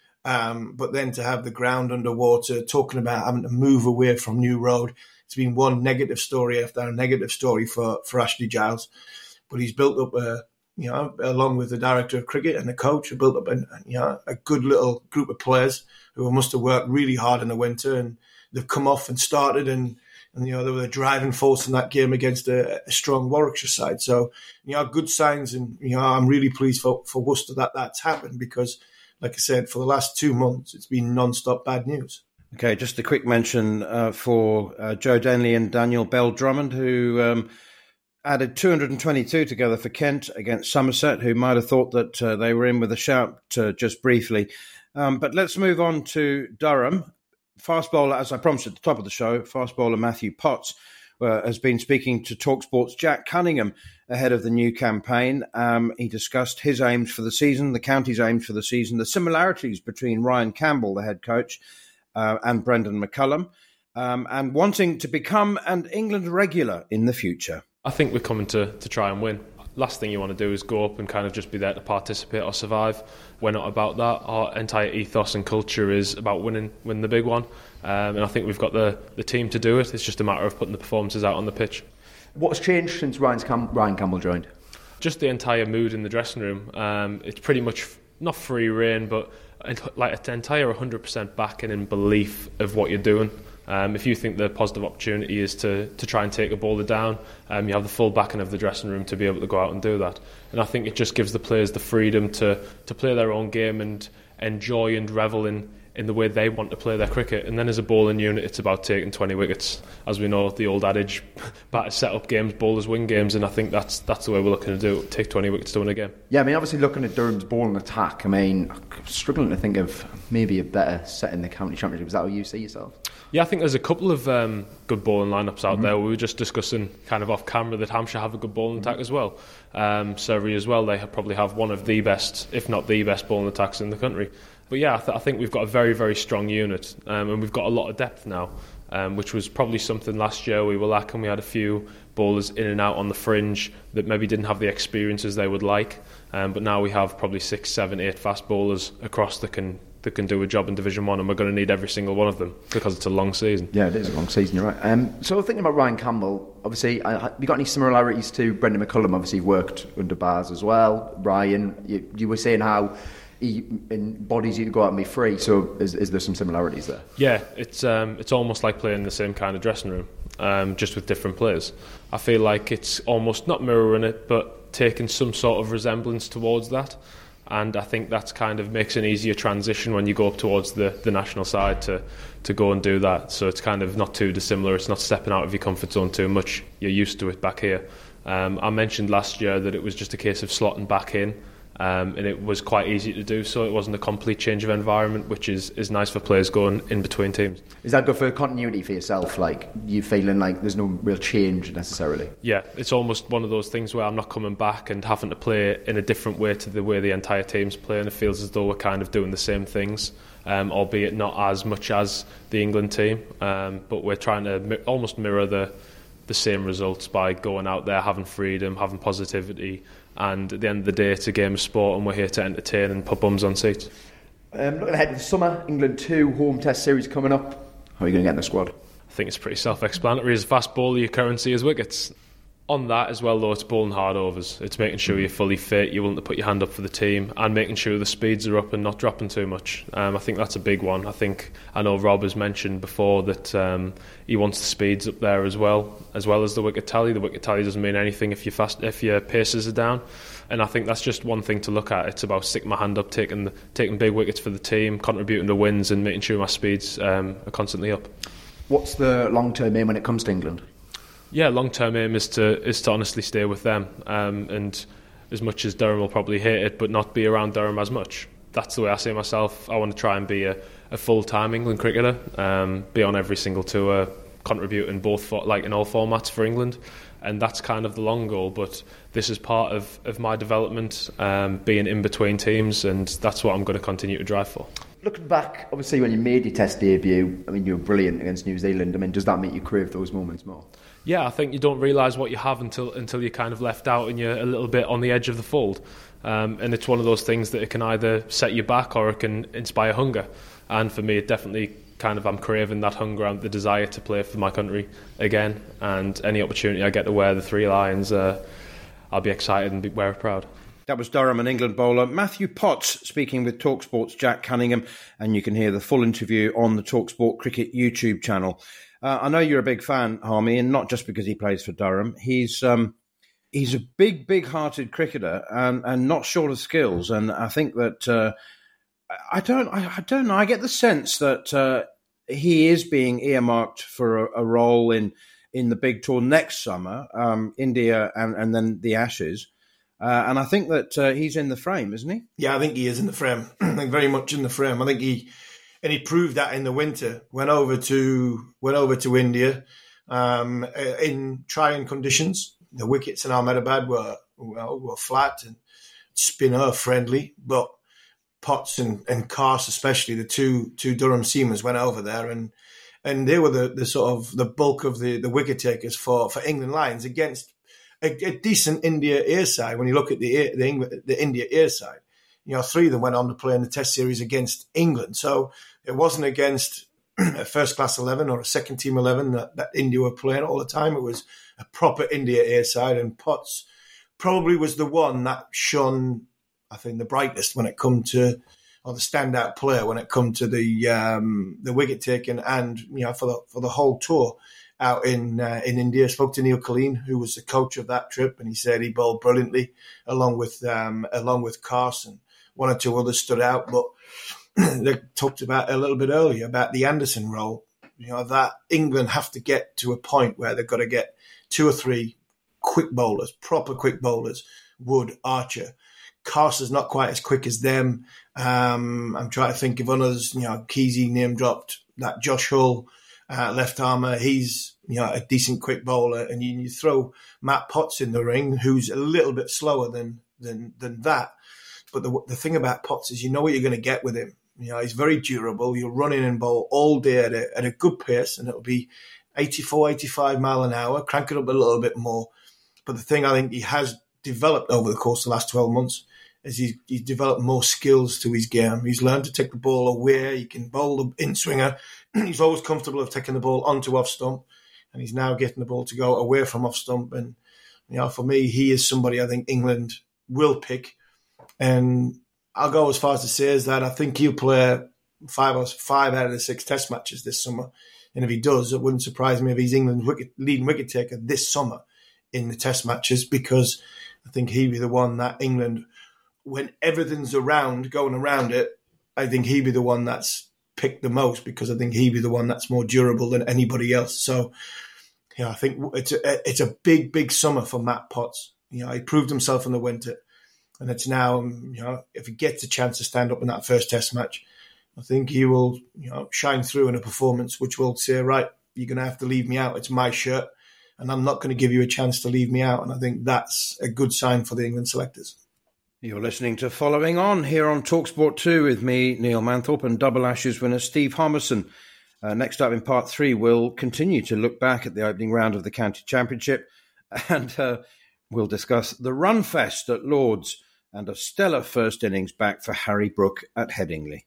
Um, but then to have the ground underwater, talking about having to move away from New Road, it's been one negative story after a negative story for, for Ashley Giles. But he's built up a, you know, along with the director of cricket and the coach, who built up a, you know, a good little group of players who must have worked really hard in the winter, and they've come off and started, and, and you know, they were the driving force in that game against a, a strong Warwickshire side. So, you know, good signs, and, you know, I'm really pleased for, for Worcester that that's happened, because, like I said, for the last two months, it's been non-stop bad news. Okay, just a quick mention uh, for uh, Joe Denley and Daniel Bell Drummond, who um, added two hundred twenty-two together for Kent against Somerset, who might have thought that uh, they were in with a shout uh, just briefly. Um, but let's move on to Durham. Fast bowler, as I promised at the top of the show, fast bowler Matthew Potts uh, has been speaking to TalkSport's Jack Cunningham ahead of the new campaign. Um, he discussed his aims for the season, the county's aims for the season, the similarities between Ryan Campbell, the head coach, uh, and Brendan McCullum, um, and wanting to become an England regular in the future. I think we're coming to, to try and win. Last thing you want to do is go up and kind of just be there to participate or survive. We're not about that. Our entire ethos and culture is about winning, win the big one. Um, and I think we've got the, the team to do it. It's just a matter of putting the performances out on the pitch. What's changed since Ryan's Cam- Ryan Campbell joined? Just the entire mood in the dressing room. Um, it's pretty much not free reign, but like an entire one hundred percent backing and belief of what you're doing. Um, if you think the positive opportunity is to, to try and take a bowler down, um, you have the full backing of the dressing room to be able to go out and do that. And I think it just gives the players the freedom to, to play their own game and enjoy and revel in, in the way they want to play their cricket. And then as a bowling unit, it's about taking twenty wickets. As we know, the old adage, batters set up games, bowlers win games, and I think that's that's the way we're looking to do it, take twenty wickets to win a game. Yeah, I mean, obviously looking at Durham's bowling attack, I mean, I'm struggling to think of maybe a better set in the county championship. Is that how you see yourself? Yeah, I think there's a couple of um, good bowling lineups out mm-hmm. there. We were just discussing kind of off camera that Hampshire have a good bowling mm-hmm. attack as well. Um, Surrey as well, they have probably have one of the best, if not the best bowling attacks in the country. But yeah, I, th- I think we've got a very, very strong unit, um, and we've got a lot of depth now, um, which was probably something last year we were lacking. We had a few bowlers in and out on the fringe that maybe didn't have the experiences they would like, um, but now we have probably six, seven, eight fast bowlers across that can that can do a job in Division One, and we're going to need every single one of them because it's a long season. Yeah, it is a long season, you're right. Um, so thinking about Ryan Campbell, obviously, uh, have you got any similarities to Brendan McCullum? Obviously worked under Bars as well. Ryan, you, you were saying how he embodies you to go out and be free, so is, is there some similarities there? Yeah, it's um, it's almost like playing the same kind of dressing room, um, just with different players. I feel like it's almost not mirroring it, but taking some sort of resemblance towards that. And I think that's kind of makes an easier transition when you go up towards the, the national side to, to go and do that. So it's kind of not too dissimilar. It's not stepping out of your comfort zone too much. You're used to it back here. Um, I mentioned last year that it was just a case of slotting back in, um, and it was quite easy to do so. It wasn't a complete change of environment, which is, is nice for players going in between teams. Is that good for continuity for yourself? Like, you feeling like there's no real change necessarily? Yeah, it's almost one of those things where I'm not coming back and having to play in a different way to the way the entire team's playing. It feels as though we're kind of doing the same things, um, albeit not as much as the England team, um, but we're trying to mi- almost mirror the the same results by going out there, having freedom, having positivity, and at the end of the day it's a game of sport and we're here to entertain and put bums on seats. Um, looking ahead to the summer, England two home test series coming up. How are you going to get in the squad? I think it's pretty self-explanatory. As a fast bowler, your currency is wickets. On that as well, though, it's bowling hard overs. It's making sure you're fully fit, you're willing to put your hand up for the team, and making sure the speeds are up and not dropping too much. Um, I think that's a big one. I think I know Rob has mentioned before that um, he wants the speeds up there as well, as well as the wicket tally. The wicket tally doesn't mean anything if your fast if your paces are down. And I think that's just one thing to look at. It's about sticking my hand up, taking the, taking big wickets for the team, contributing to wins, and making sure my speeds um, are constantly up. What's the long-term aim when it comes to England? Yeah, long-term aim is to is to honestly stay with them. Um, and as much as Durham will probably hate it, but not be around Durham as much. That's the way I see myself. I want to try and be a, a full-time England cricketer, um, be on every single tour, contribute in both for, like in all formats for England. And that's kind of the long goal, but this is part of, of my development, um, being in between teams, and that's what I'm going to continue to drive for. Looking back, obviously when you made your test debut, I mean, you were brilliant against New Zealand. I mean, does that make you crave those moments more? Yeah, I think you don't realise what you have until until you're kind of left out and you're a little bit on the edge of the fold. Um, and it's one of those things that it can either set you back or it can inspire hunger. And for me, it definitely kind of, I'm craving that hunger and the desire to play for my country again. And any opportunity I get to wear the three lions, uh, I'll be excited and be, wear it proud. That was Durham and England bowler Matthew Potts speaking with TalkSport's Jack Cunningham, and you can hear the full interview on the TalkSport Cricket YouTube channel. Uh, I know you're a big fan, Harmy, and not just because he plays for Durham. He's um, he's a big, big-hearted cricketer and, and not short of skills. And I think that uh, I don't, I, I don't know. I get the sense that uh, he is being earmarked for a, a role in in the big tour next summer, um, India, and, and then the Ashes. Uh, and I think that uh, he's in the frame, isn't he? Yeah, I think he is in the frame. I think very much in the frame. I think he. And he proved that in the winter. Went over to went over to India um, in trying conditions. The wickets in Ahmedabad were well were flat and spinner friendly, but Potts and, and Carse, especially the two two Durham seamers, went over there and and they were the, the sort of the bulk of the, the wicket takers for, for England Lions against a, a decent India air side. When you look at the the, England, the India air side, you know, three of them went on to play in the Test series against England. So it wasn't against a first-class eleven or a second-team eleven that, that India were playing all the time. It was a proper India A side, and Potts probably was the one that shone, I think, the brightest when it come to, or the standout player when it come to the um, the wicket taking, and you know for the for the whole tour out in uh, in India. I spoke to Neil Colleen, who was the coach of that trip, and he said he bowled brilliantly along with um, along with Carson. One or two others stood out, but they talked about a little bit earlier about the Anderson role. You know that England have to get to a point where they've got to get two or three quick bowlers, proper quick bowlers. Wood, Archer. Carson's not quite as quick as them. Um, I'm trying to think of others. You know, Kesey name dropped. That Josh Hull, uh, left armour. He's you know a decent quick bowler, and you, you throw Matt Potts in the ring, who's a little bit slower than than than that. But the the thing about Potts is you know what you're going to get with him. You know, he's very durable. You'll run in and bowl all day at a, at a good pace, and it'll be eighty-four, eighty-five mile an hour. Crank it up a little bit more. But the thing I think he has developed over the course of the last twelve months is he's, he's developed more skills to his game. He's learned to take the ball away. He can bowl the in-swinger. He's always comfortable of taking the ball onto off stump, and he's now getting the ball to go away from off stump. And you know, for me, he is somebody I think England will pick. And I'll go as far as to say is that I think he'll play five or five out of the six Test matches this summer. And if he does, it wouldn't surprise me if he's England's wicket, leading wicket taker this summer in the Test matches, because I think he'd be the one that England, when everything's around, going around it, I think he'd be the one that's picked the most, because I think he'd be the one that's more durable than anybody else. So, yeah, I think it's a, it's a big, big summer for Matt Potts. You know, he proved himself in the winter. And it's now, you know, if he gets a chance to stand up in that first Test match, I think he will, you know, shine through in a performance which will say, right, you're going to have to leave me out. It's my shirt, and I'm not going to give you a chance to leave me out. And I think that's a good sign for the England selectors. You're listening to Following On here on TalkSport two with me, Neil Manthorpe, and Double Ashes winner Steve Harmison. Uh, next up in part three, we'll continue to look back at the opening round of the County Championship, and uh, we'll discuss the run fest at Lord's and a stellar first innings back for Harry Brook at Headingley.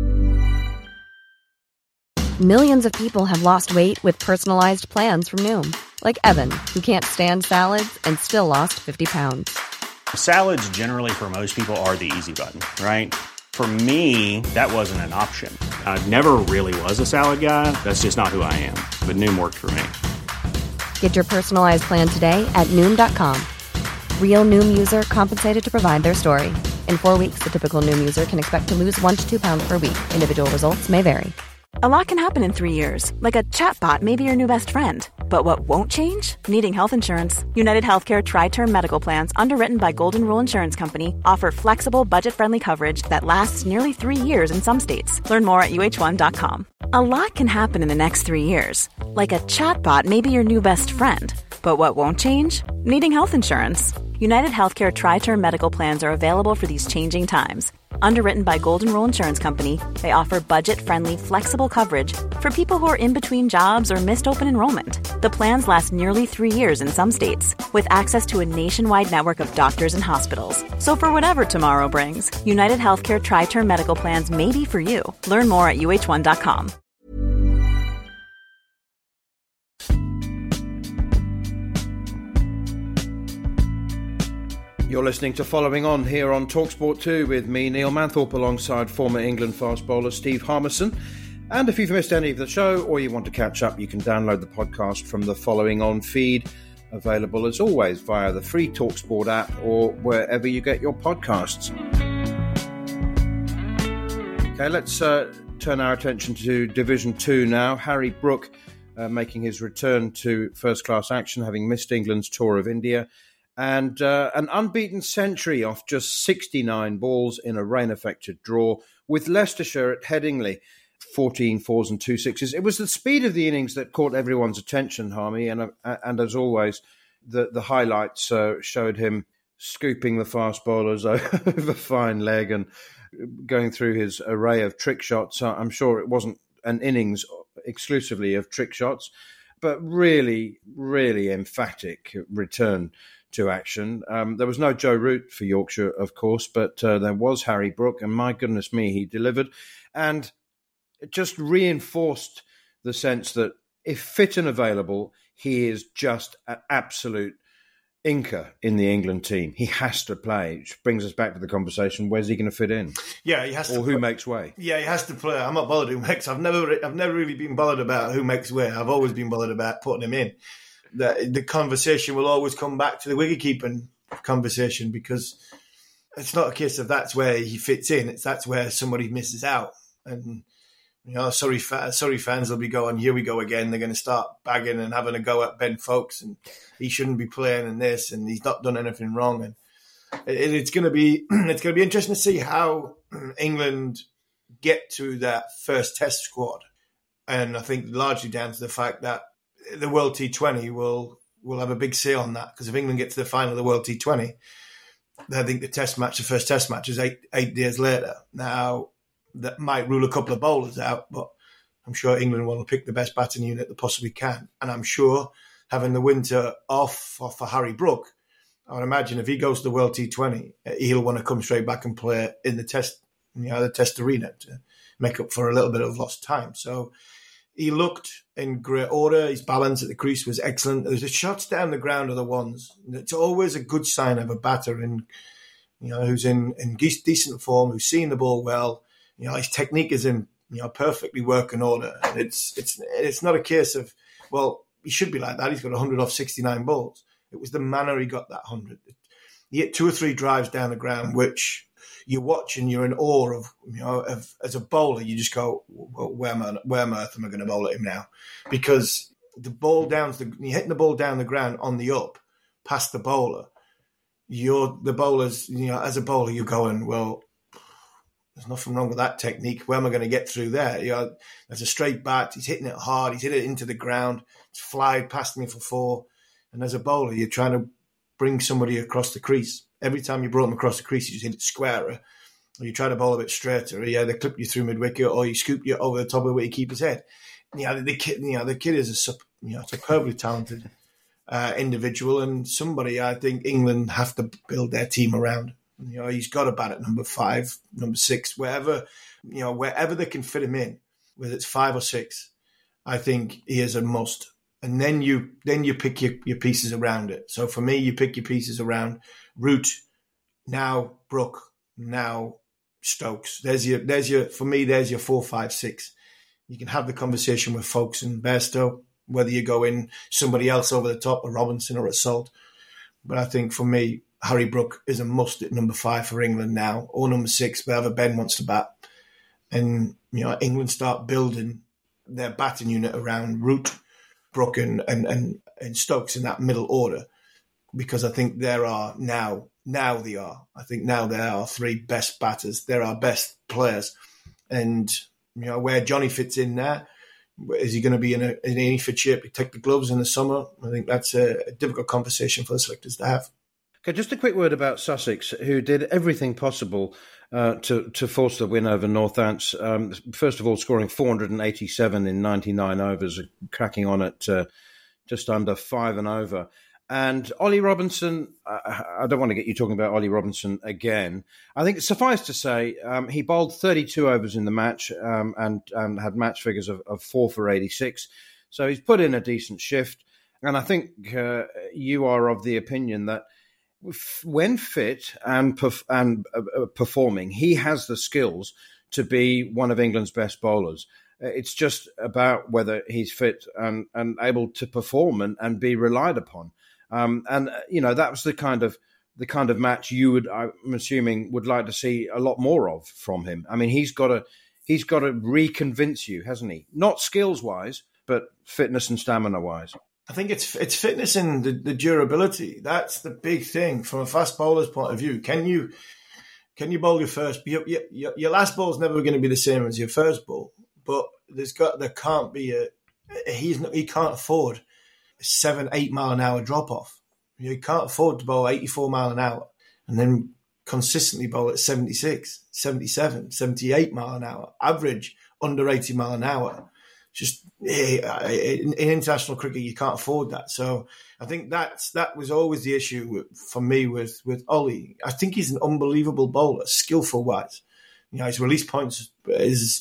Millions of people have lost weight with personalized plans from Noom. Like Evan, who can't stand salads and still lost fifty pounds. Salads generally for most people are the easy button, right? For me, that wasn't an option. I never really was a salad guy. That's just not who I am. But Noom worked for me. Get your personalized plan today at Noom dot com. Real Noom user compensated to provide their story. In four weeks, the typical Noom user can expect to lose one to two pounds per week. Individual results may vary. A lot can happen in three years, like a chatbot may be your new best friend. But what won't change? Needing health insurance. United Healthcare Tri-Term Medical Plans, underwritten by Golden Rule Insurance Company, offer flexible, budget-friendly coverage that lasts nearly three years in some states. Learn more at U H one dot com. A lot can happen in the next three years. Like a chatbot may be your new best friend. But what won't change? Needing health insurance. United Healthcare Tri-Term Medical Plans are available for these changing times. Underwritten by Golden Rule Insurance Company, they offer budget-friendly, flexible coverage for people who are in between jobs or missed open enrollment. The plans last nearly three years in some states, with access to a nationwide network of doctors and hospitals. So for whatever tomorrow brings, United Healthcare Tri-Term Medical Plans may be for you. Learn more at U H one dot com. You're listening to Following On here on TalkSport two with me, Neil Manthorpe, alongside former England fast bowler Steve Harmison. And if you've missed any of the show or you want to catch up, you can download the podcast from the Following On feed, available as always via the free TalkSport app or wherever you get your podcasts. Okay, let's uh, turn our attention to Division two now. Harry Brook uh, making his return to first-class action, having missed England's tour of India. And uh, an unbeaten century off just sixty-nine balls in a rain-affected draw with Leicestershire at Headingley, fourteen fours and two sixes. It was the speed of the innings that caught everyone's attention, Harmy, and uh, and as always, the, the highlights uh, showed him scooping the fast bowlers over fine leg and going through his array of trick shots. I'm sure it wasn't an innings exclusively of trick shots, but really, really emphatic return to action. Um, there was no Joe Root for Yorkshire, of course, but uh, there was Harry Brook, and my goodness me, he delivered. And just reinforced the sense that if fit and available, he is just an absolute inca in the England team. He has to play, which brings us back to the conversation: where's he going to fit in? Yeah, he has or to. Or who play. makes way? Yeah, he has to play. I'm not bothered who makes. I've never, I've never really been bothered about who makes way. I've always been bothered about putting him in. The, the conversation will always come back to the wicket-keeping conversation, because it's not a case of that's where he fits in. It's that's where somebody misses out. And you know, sorry, sorry fans will be going, here we go again. They're going to start bagging and having a go at Ben Foakes, and he shouldn't be playing in this, and he's not done anything wrong. And it, it's going to be it's going to be interesting to see how England get to that first Test squad. And I think largely down to the fact that the World T twenty will will have a big say on that, because if England get to the final of the World T twenty, I think the Test match, the first Test match, is eight eight days later. Now, that might rule a couple of bowlers out, but I'm sure England will pick the best batting unit they possibly can. And I'm sure having the winter off for, for Harry Brook, I would imagine if he goes to the World T twenty, he'll want to come straight back and play in the Test, you know, the Test arena to make up for a little bit of lost time. So he looked in great order. His balance at the crease was excellent. The shots down the ground are the ones. It's always a good sign of a batter in, you know, who's in, in decent form, who's seen the ball well. You know, his technique is in, you know, perfectly working order. And it's it's it's not a case of, well, he should be like that. He's got one hundred off sixty-nine balls. It was the manner he got that one hundred. He hit two or three drives down the ground, which you watch and you're in awe of. You know, of, as a bowler, you just go, well, where am I, where on earth am I going to bowl at him now? Because the ball down, the, you're hitting the ball down the ground on the up, past the bowler. You're the bowlers. You know, as a bowler, you're going, well, there's nothing wrong with that technique. Where am I going to get through there? You know, there's a straight bat. He's hitting it hard. He's hit it into the ground. It's flied past me for four. And as a bowler, you're trying to bring somebody across the crease. Every time you brought him across the crease, you just hit it squarer. Or you try to bowl a bit straighter. Or you either clip you through mid-wicket, or you scoop you over the top of the wicket-keeper's head. You know, the kid, you know, the kid is a you know, superbly talented uh, individual, and somebody I think England have to build their team around. You know, he's got a bat at number five, number six, wherever, you know, wherever they can fit him in, whether it's five or six, I think he is a must. And then you then you pick your, your pieces around it. So for me, you pick your pieces around Root, now Brook, now Stokes. There's your there's your for me, there's your four, five, six. You can have the conversation with Foakes and Bairstow, whether you go in somebody else over the top, a Robinson or a Salt. But I think for me, Harry Brook is a must at number five for England now, or number six, wherever Ben wants to bat. And, you know, England start building their batting unit around Root, Brook and, and, and, and Stokes in that middle order, because I think there are now, now they are. I think now there are three best batters. They're our best players. And, you know, where Johnny fits in there, is he going to be in, a, in any fit shape to take the gloves in the summer? I think that's a, a difficult conversation for the selectors to have. Okay, just a quick word about Sussex, who did everything possible uh, to, to force the win over Northants. Um, first of all, scoring four hundred eighty-seven in ninety-nine overs, cracking on at uh, just under five and over. And Ollie Robinson, I, I don't want to get you talking about Ollie Robinson again. I think suffice to say, um, he bowled thirty-two overs in the match um, and, and had match figures of, of four for eighty-six. So he's put in a decent shift. And I think uh, you are of the opinion that when fit and perf- and uh, performing, he has the skills to be one of England's best bowlers. It's just about whether he's fit and, and able to perform and, and be relied upon. Um, and uh, you know, that was the kind of the kind of match you would, I'm assuming, would like to see a lot more of from him. I mean, he's got to he's got to reconvince you, hasn't he? Not skills wise, but fitness and stamina wise. I think it's it's fitness and the, the durability. That's the big thing from a fast bowler's point of view. Can you can you bowl your first? Your, your, your last ball is never going to be the same as your first ball, but there's got there can't be a he's not, he can't afford a seven eight mile an hour drop off. You can't afford to bowl eighty-four mile an hour and then consistently bowl at seventy-six, seventy-seven, seventy-eight mile an hour, average under eighty mile an hour. Just in international cricket, you can't afford that. So I think that's that was always the issue for me with with Ollie. I think he's an unbelievable bowler, skillful wise. You know, his release points is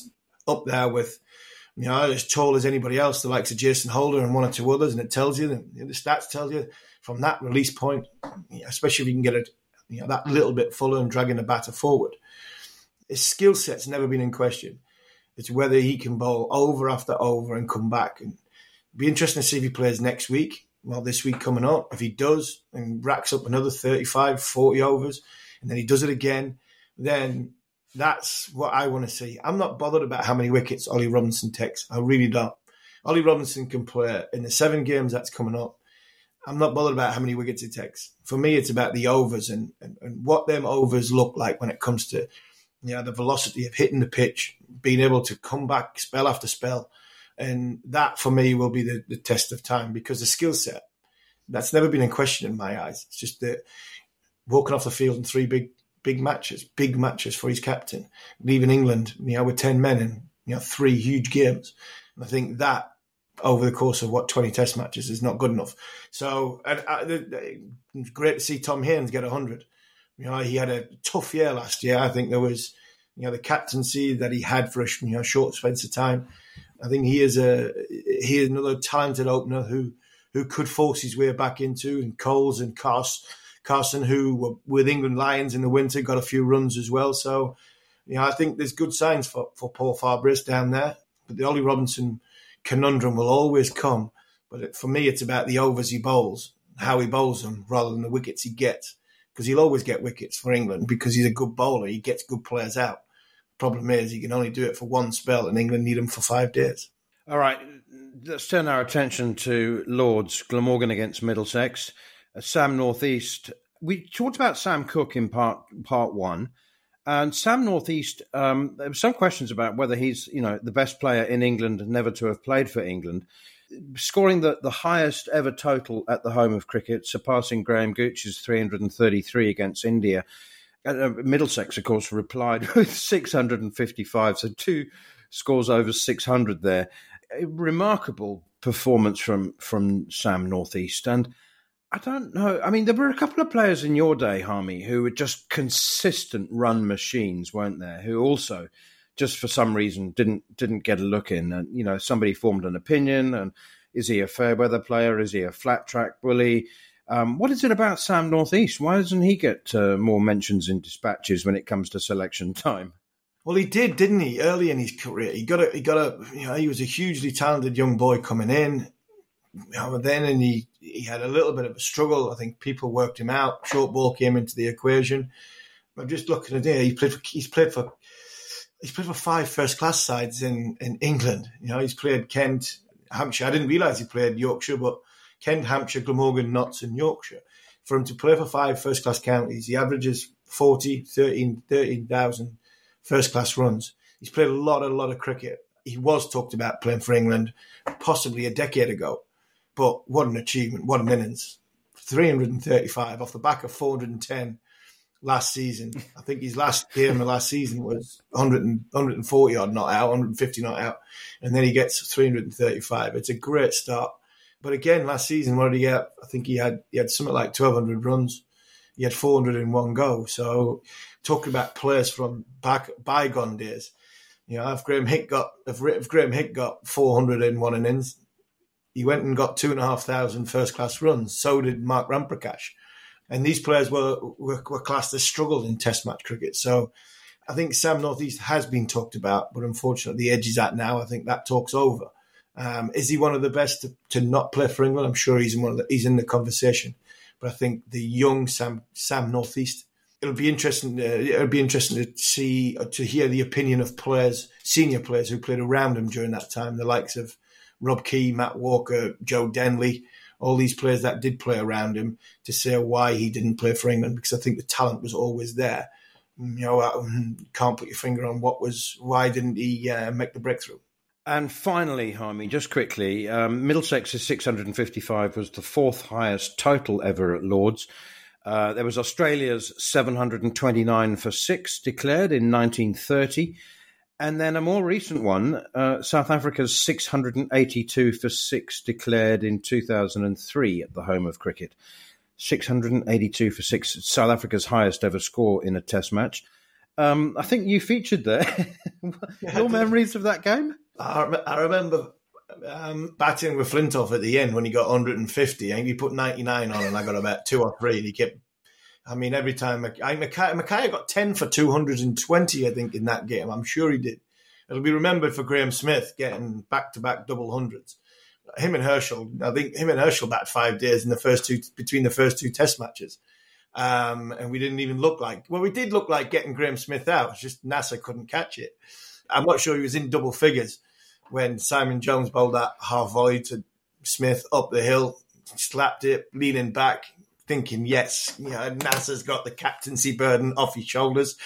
up there with, you know, as tall as anybody else, the likes of Jason Holder and one or two others, and it tells you, the, the stats tell you from that release point, especially if you can get it, you know, that little bit fuller and dragging the batter forward. His skill set's never been in question. It's whether he can bowl over after over and come back. And it'd be interesting to see if he plays next week. Well, this week coming up, if he does and racks up another thirty-five, forty overs, and then he does it again, then that's what I want to see. I'm not bothered about how many wickets Ollie Robinson takes. I really don't. Ollie Robinson can play in the seven games that's coming up. I'm not bothered about how many wickets he takes. For me, it's about the overs and, and, and what them overs look like when it comes to, you know, the velocity of hitting the pitch, being able to come back spell after spell. And that, for me, will be the, the test of time, because the skill set, that's never been in question in my eyes. It's just that walking off the field in three big big matches, big matches for his captain, leaving England, you know, with ten men in, you know, three huge games. And I think that over the course of, what, twenty test matches is not good enough. So and, uh, it's great to see Tom Haines get one hundred. You know, he had a tough year last year. I think there was, you know, the captaincy that he had for a, you know, short space of time. I think he is a he is another talented opener who who could force his way back into, and Coles and Carson. Carson, who were with England Lions in the winter, got a few runs as well. So, you know, I think there's good signs for, for Paul Fabris down there. But the Ollie Robinson conundrum will always come. But it, for me, it's about the overs he bowls, how he bowls them, rather than the wickets he gets. Because he'll always get wickets for England because he's a good bowler. He gets good players out. Problem is, he can only do it for one spell, and England need him for five days. All right, let's turn our attention to Lords, Glamorgan against Middlesex. Uh, Sam Northeast. We talked about Sam Cook in part part one, and Sam Northeast. Um, there were some questions about whether he's, you know, the best player in England never to have played for England, scoring the, the highest ever total at the home of cricket, surpassing Graham Gooch's three hundred thirty-three against India. Uh, Middlesex, of course, replied with six hundred fifty-five, so two scores over six hundred there. A remarkable performance from from Sam Northeast. And I don't know. I mean, there were a couple of players in your day, Harmy, who were just consistent run machines, weren't there? Who also, just for some reason, didn't didn't get a look in. And, you know, somebody formed an opinion. And is he a fair weather player? Is he a flat track bully? Um, what is it about Sam Northeast? Why doesn't he get uh, more mentions in dispatches when it comes to selection time? Well, he did, didn't he? Early in his career, he got a, he got a, you know, he was a hugely talented young boy coming in. You know, then and he, he had a little bit of a struggle. I think people worked him out. Short ball came into the equation. I'm just looking at it. He played for, he's played for he's played for five first class sides in, in England. You know, he's played Kent, Hampshire. I didn't realise he played Yorkshire, but Kent, Hampshire, Glamorgan, Notts, and Yorkshire. For him to play for five first class counties, he averages forty, thirteen, thirteen thousand first class runs. He's played a lot, a lot of cricket. He was talked about playing for England possibly a decade ago. But what an achievement, what an innings. three hundred thirty-five off the back of four hundred ten last season. I think his last game of last season was one hundred, one hundred forty odd not out, one hundred fifty not out. And then he gets three hundred thirty-five. It's a great start. But again, last season, what did he get? I think he had he had something like twelve hundred runs. He had four hundred in one go. So talking about players from back bygone days, you know, if Graham Hick got if, if Graham Hick got four hundred in one innings, he went and got two and a half thousand first class runs. So did Mark Ramprakash, and these players were, were were classed as struggled in Test match cricket. So I think Sam Northeast has been talked about, but unfortunately, the edge is at now. I think that talk's over. Um, is he one of the best to, to not play for England? I'm sure he's in one of the, he's in the conversation. But I think the young Sam Sam Northeast, it'll be interesting. Uh, it'll be interesting to see uh, to hear the opinion of players, senior players who played around him during that time, the likes of Rob Key, Matt Walker, Joe Denley, all these players that did play around him, to say why he didn't play for England, because I think the talent was always there. You know, I can't put your finger on what was why didn't he uh, make the breakthrough. And finally, Harmy, just quickly, um, Middlesex's six hundred fifty-five was the fourth highest total ever at Lords. Uh, there was Australia's seven hundred twenty-nine for six declared in nineteen thirty. And then a more recent one, uh, South Africa's six hundred eighty-two for six declared in two thousand three at the home of cricket. six hundred eighty-two for six, South Africa's highest ever score in a test match. Um, I think you featured there. Your memories of that game? I, rem- I remember um, batting with Flintoff at the end when he got one hundred fifty. I think he put ninety-nine on and I got about two or three. And he kept, I mean, every time, I, Mackay, Mackay got ten for two hundred twenty, I think, in that game. I'm sure he did. It'll be remembered for Graham Smith getting back-to-back double hundreds. Him and Herschel, I think him and Herschel batted five days in the first two, between the first two test matches. Um, and we didn't even look like, well, we did look like getting Graham Smith out. It's just Nasser couldn't catch it. I'm not sure he was in double figures when Simon Jones bowled that half volley to Smith up the hill, slapped it, leaning back, thinking, yes, you know, Nasser's got the captaincy burden off his shoulders.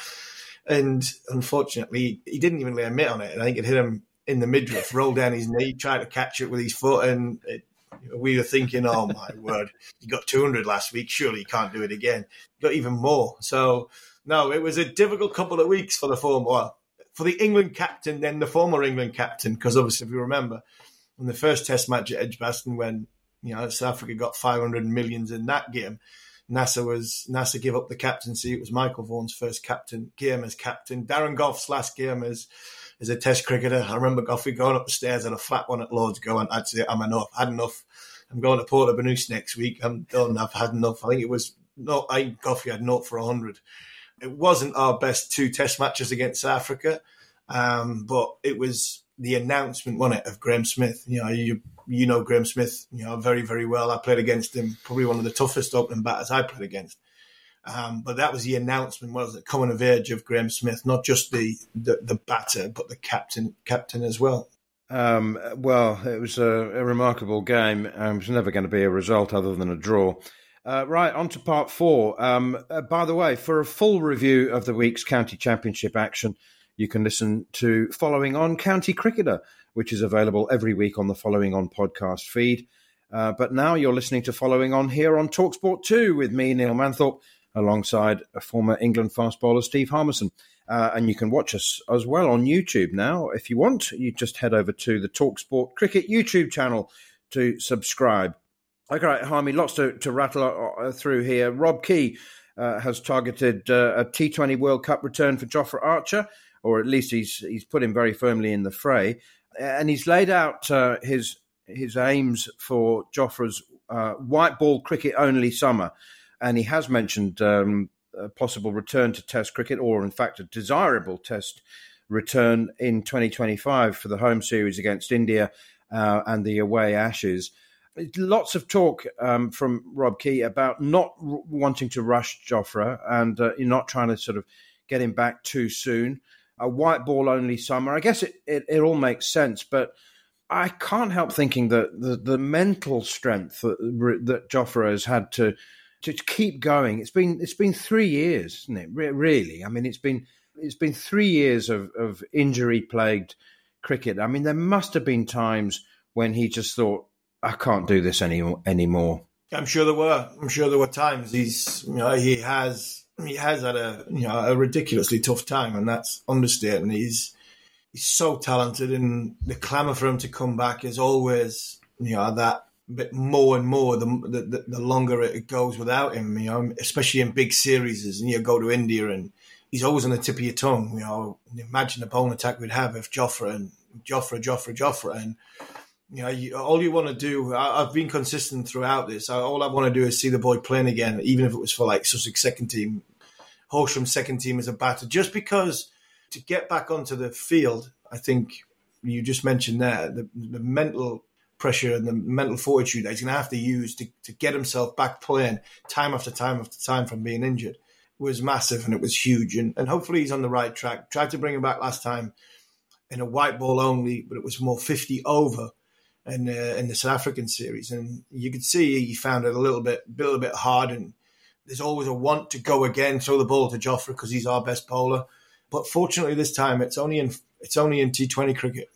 And unfortunately, he didn't even lay a mitt on it. And I think it hit him in the midriff, rolled down his knee, tried to catch it with his foot. And it, we were thinking, oh, my word, he got two hundred last week. Surely he can't do it again. He got even more. So, no, it was a difficult couple of weeks for the former, well, for the England captain, then the former England captain, because obviously, if you remember, in the first test match at Edgbaston, when you know South Africa got five hundred millions in that game, Nasser was Nasser gave up the captaincy. It was Michael Vaughan's first captain game as captain. Darren Goff's last game as as a Test cricketer. I remember Goffy going up the stairs at a flat one at Lord's, going, "I'd say I'm enough. Had enough. I'm going to Port of Banús next week. I'm done. I've had enough." I think it was no. I think Goffy had naught for a hundred. It wasn't our best two Test matches against South Africa, um, but it was the announcement, wasn't it, of Graham Smith. You know, you you know Graham Smith, you know, very, very well. I played against him, probably one of the toughest opening batters I played against. Um, but that was the announcement, was it, coming of age of Graham Smith, not just the the, the batter, but the captain captain as well. Um, well, it was a, a remarkable game. Um, it was never going to be a result other than a draw. Uh, right, on to part four. Um, uh, by the way, for a full review of the week's county championship action, you can listen to Following On County Cricketer, which is available every week on the Following On podcast feed. Uh, but now you're listening to Following On here on TalkSport two with me, Neil Manthorpe, alongside a former England fast bowler, Steve Harmison. Uh, and you can watch us as well on YouTube now. If you want, you just head over to the TalkSport Cricket YouTube channel to subscribe. Okay, right, Harmy, lots to, to rattle through here. Rob Key uh, has targeted uh, a T twenty World Cup return for Jofra Archer, or at least he's he's put him very firmly in the fray. And he's laid out uh, his his aims for Jofra's uh, white ball cricket only summer. And he has mentioned um, a possible return to Test cricket, or in fact a desirable Test return in twenty twenty-five for the home series against India uh, and the away Ashes. Lots of talk um, from Rob Key about not r- wanting to rush Jofra and uh, not trying to sort of get him back too soon. A white ball only summer. I guess it, it, it all makes sense, but I can't help thinking that the, the mental strength that, that Jofra has had to to keep going. It's been it's been three years, isn't it? Re- really, I mean, it's been it's been three years of, of injury plagued cricket. I mean, there must have been times when he just thought, I can't do this any anymore. I'm sure there were. I'm sure there were times. He's you know he has. He has had a you know a ridiculously tough time, and that's understating. He's he's so talented, and the clamour for him to come back is always you know that bit more and more the the, the longer it goes without him. You know, especially in big series, and you go to India, and he's always on the tip of your tongue. You know, imagine the bowling attack we'd have if Jofra and Jofra, Jofra, Jofra, and you know, you, all you want to do, I, I've been consistent throughout this. I, all I want to do is see the boy playing again, even if it was for like Sussex second team, Horsham second team as a batter. Just because to get back onto the field, I think you just mentioned there, the, the mental pressure and the mental fortitude that he's going to have to use to, to get himself back playing time after time after time from being injured was massive, and it was huge. And, and hopefully he's on the right track. Tried to bring him back last time in a white ball only, but it was more fifty over. In, uh, in the South African series, and you could see he found it a little bit, a little bit hard. And there's always a want to go again, throw the ball to Jofra because he's our best bowler. But fortunately, this time it's only in it's only in T twenty cricket.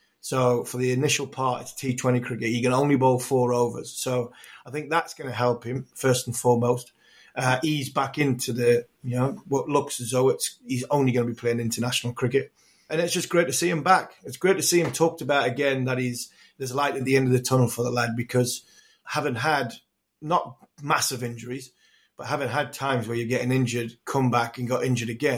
So for the initial part, it's T twenty cricket. You can only bowl four overs. So I think that's going to help him first and foremost. Uh, ease back into the you know what looks as though it's he's only going to be playing international cricket, and it's just great to see him back. It's great to see him talked about again. That he's There's light at the end of the tunnel for the lad, because having had not massive injuries, but having had times where you're getting injured, come back and got injured again,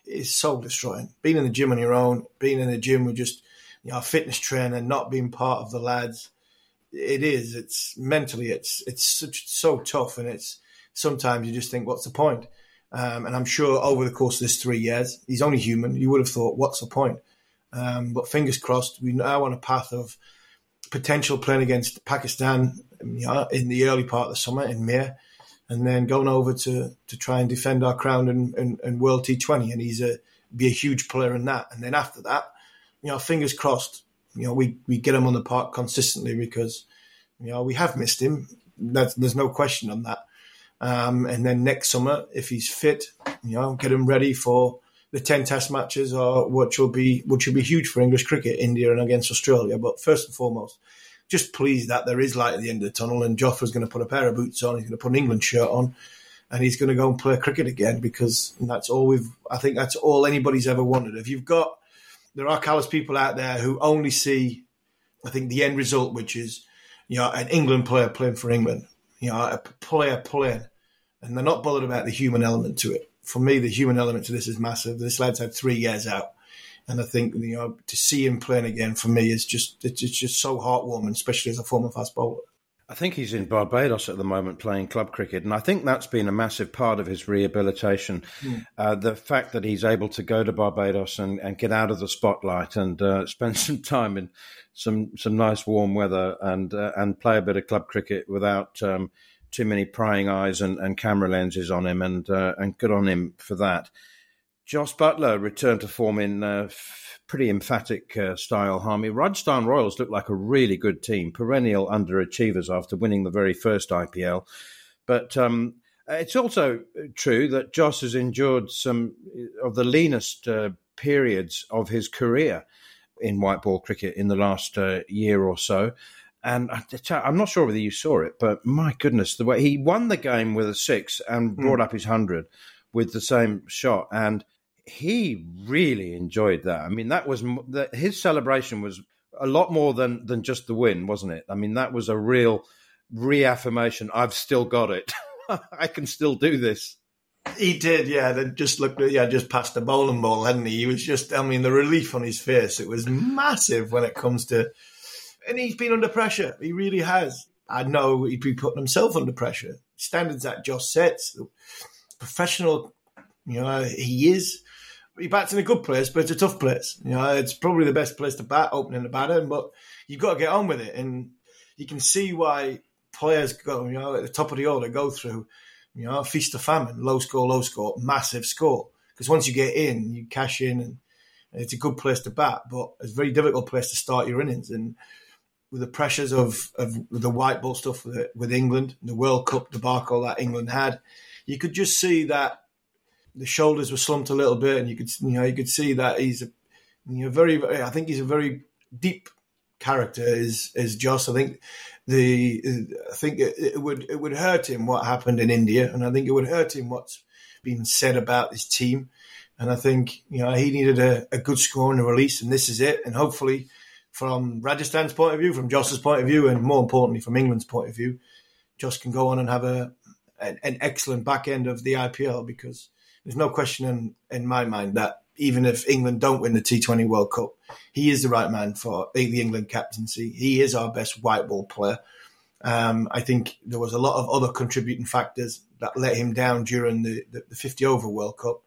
is so destroying. Being in the gym on your own, being in the gym with just, you know, a fitness trainer, not being part of the lads, it is. It's mentally, it's it's such, so tough, and it's sometimes you just think, what's the point? Um, and I'm sure over the course of this three years, he's only human. You would have thought, what's the point? Um, but fingers crossed, we're now on a path of potential playing against Pakistan, you know, in the early part of the summer in May, and then going over to, to try and defend our crown in, in, in World T twenty. And he's a be a huge player in that. And then after that, you know, fingers crossed, you know, we, we get him on the park consistently, because, you know, we have missed him. That's, there's no question on that. Um, and then next summer, if he's fit, you know, get him ready for the ten Test matches, or which will be which will be huge for English cricket, India and against Australia. But first and foremost, just pleased that there is light at the end of the tunnel, and Jofra's going to put a pair of boots on. He's going to put an England shirt on, and he's going to go and play cricket again, because that's all we've. I think that's all anybody's ever wanted. If you've got, there are callous people out there who only see, I think, the end result, which is, you know, an England player playing for England, you know, a player playing, and they're not bothered about the human element to it. For me, the human element to this is massive. This lad's had three years out, and I think, you know, to see him playing again for me is just it's just so heartwarming, especially as a former fast bowler. I think he's in Barbados at the moment playing club cricket, and I think that's been a massive part of his rehabilitation. Mm. Uh, the fact that he's able to go to Barbados and, and get out of the spotlight and uh, spend some time in some some nice warm weather and uh, and play a bit of club cricket without um, too many prying eyes and, and camera lenses on him, and uh, and good on him for that. Jos Buttler returned to form in uh, pretty emphatic uh, style, Harmy. Rajasthan Royals look like a really good team, perennial underachievers after winning the very first I P L. But um, it's also true that Jos has endured some of the leanest uh, periods of his career in white ball cricket in the last uh, year or so. And I'm not sure whether you saw it, but my goodness, the way he won the game with a six and brought mm. up his hundred with the same shot. And he really enjoyed that. I mean, that was that his celebration was a lot more than, than just the win, wasn't it? I mean, that was a real reaffirmation. I've still got it. I can still do this. He did, yeah. They just looked, yeah, just past the bowling ball, hadn't he? He was just, I mean, the relief on his face, it was massive when it comes to. And he's been under pressure. He really has. I know he'd be putting himself under pressure. Standards that Jos sets, professional, you know, he is. He bats in a good place, but it's a tough place. You know, it's probably the best place to bat, opening the batter, but you've got to get on with it. And you can see why players go, you know, at the top of the order go through, you know, feast or famine, low score, low score, massive score. Because once you get in, you cash in, and it's a good place to bat, but it's a very difficult place to start your innings. And with the pressures of, of the white ball stuff with, with England, the World Cup debacle that England had, you could just see that the shoulders were slumped a little bit, and you could, you know, you could see that he's a, you know, very, very, I think he's a very deep character. Is is Jos? I think the, I think it, it would it would hurt him what happened in India, and I think it would hurt him what's been said about his team. And I think, you know, he needed a, a good score and a release, and this is it. And hopefully, from Rajasthan's point of view, from Jos's point of view, and more importantly, from England's point of view, Jos can go on and have a an, an excellent back end of the I P L, because there's no question in, in my mind that even if England don't win the T twenty World Cup, he is the right man for the England captaincy. He is our best white ball player. Um, I think there was a lot of other contributing factors that let him down during the, the, the fifty over World Cup.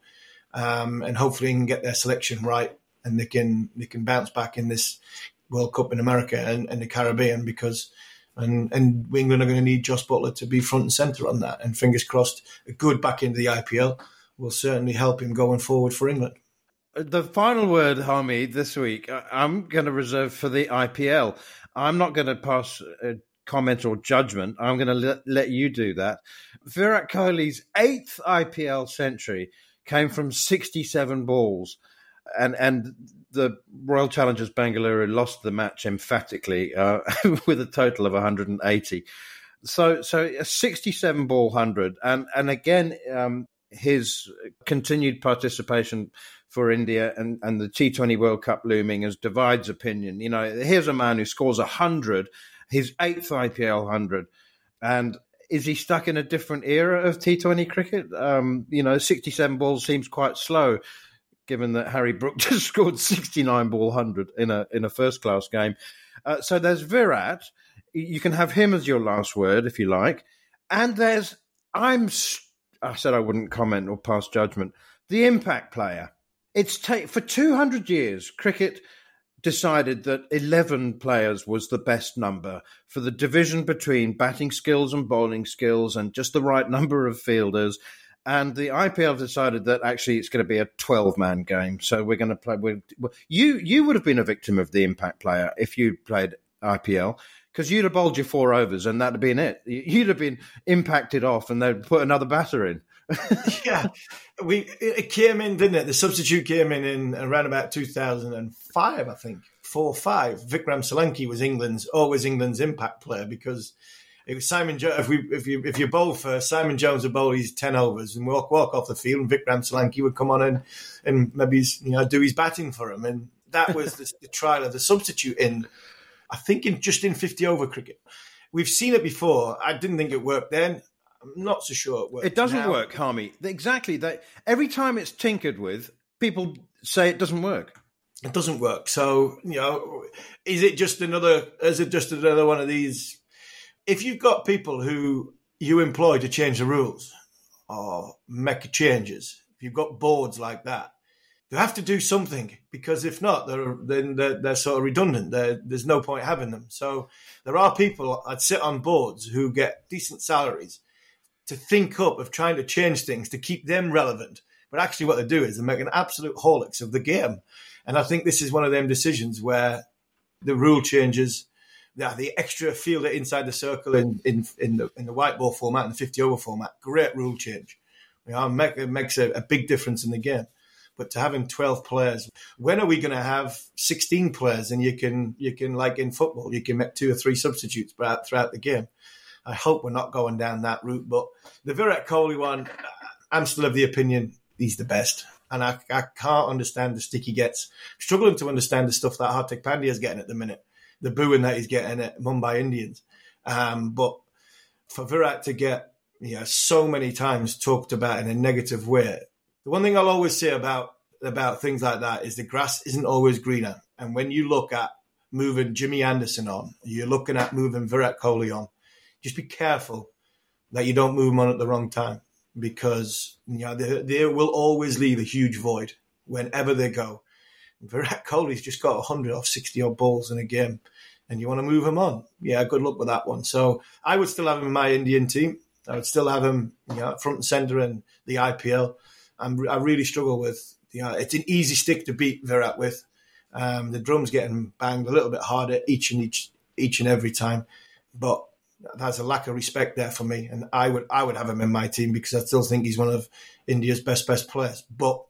Um, and hopefully he can get their selection right, and they can they can bounce back in this World Cup in America and, and the Caribbean, because and, and England are going to need Jos Buttler to be front and centre on that. And fingers crossed, a good back into the I P L will certainly help him going forward for England. The final word, Harmy, this week, I'm going to reserve for the I P L. I'm not going to pass a comment or judgment. I'm going to let, let you do that. Virat Kohli's eighth I P L century came from sixty-seven balls. And and the Royal Challengers Bengaluru lost the match emphatically uh, with a total of one hundred eighty. So so a sixty-seven ball hundred, and and again um, his continued participation for India and, and the T twenty World Cup looming as divides opinion. You know, here's a man who scores a hundred, his eighth I P L hundred, and is he stuck in a different era of T twenty cricket? Um, you know, sixty-seven balls seems quite slow. given that Harry Brook just scored sixty-nine ball one hundred in a in a first-class game. Uh, so there's Virat. You can have him as your last word, if you like. And there's, I'm, I said I wouldn't comment or pass judgment, the impact player. It's ta- for two hundred years, cricket decided that eleven players was the best number for the division between batting skills and bowling skills and just the right number of fielders. And the I P L decided that actually it's going to be a twelve-man game. So we're going to play with you. You would have been a victim of the impact player if you played I P L, because you'd have bowled your four overs and that'd have been it. You'd have been impacted off and they'd put another batter in. yeah, we it came in, didn't it? The substitute came in in around about two thousand five, I think, four or five. Vikram Solanki was England's always England's impact player because it was Simon Jones. If we if you if you bowl first, Simon Jones would bowl his ten overs and walk walk off the field, and Vikram Solanki would come on and and maybe you know do his batting for him, and that was the, the trial of the substitute in, I think, in just in fifty over cricket. We've seen it before. I didn't think it worked then. I'm not so sure it works. It doesn't now. work, Harmy. Exactly. That every time it's tinkered with, people say it doesn't work. It doesn't work. So, you know, is it just another? Is it just another one of these? If you've got people who you employ to change the rules or make changes, if you've got boards like that, they have to do something, because if not, they're then they're, they're sort of redundant. They're, there's no point having them. So there are people that sit on boards who get decent salaries to think up of trying to change things to keep them relevant. But actually what they do is they make an absolute holics of the game. And I think this is one of them decisions where the rule changes, the, the extra fielder inside the circle in, in, in, the, in the white ball format and the fifty over format, great rule change. You know, make, it makes a, a big difference in the game. But to having twelve players, when are we going to have sixteen players and you can, you can like in football, you can make two or three substitutes throughout, throughout the game? I hope we're not going down that route. But the Virat Kohli one, I'm still of the opinion he's the best. And I, I can't understand the stick he gets. I'm struggling to understand the stuff that Hardik Pandya is getting at the minute, the booing that he's getting at Mumbai Indians. Um, but for Virat to get you know, so many times talked about in a negative way, the one thing I'll always say about, about things like that is the grass isn't always greener. And when you look at moving Jimmy Anderson on, you're looking at moving Virat Kohli on, just be careful that you don't move them on at the wrong time, because you know they, they will always leave a huge void whenever they go. Virat Kohli's just got one hundred off sixty odd balls in a game, and you want to move him on. Yeah, good luck with that one. So I would still have him in my Indian team. I would still have him you know, front and centre in the I P L. I'm, I really struggle with, you know, it's an easy stick to beat Virat with. Um, the drum's getting banged a little bit harder each and each each and every time, but there's a lack of respect there for me, and I would I would have him in my team because I still think he's one of India's best best players. But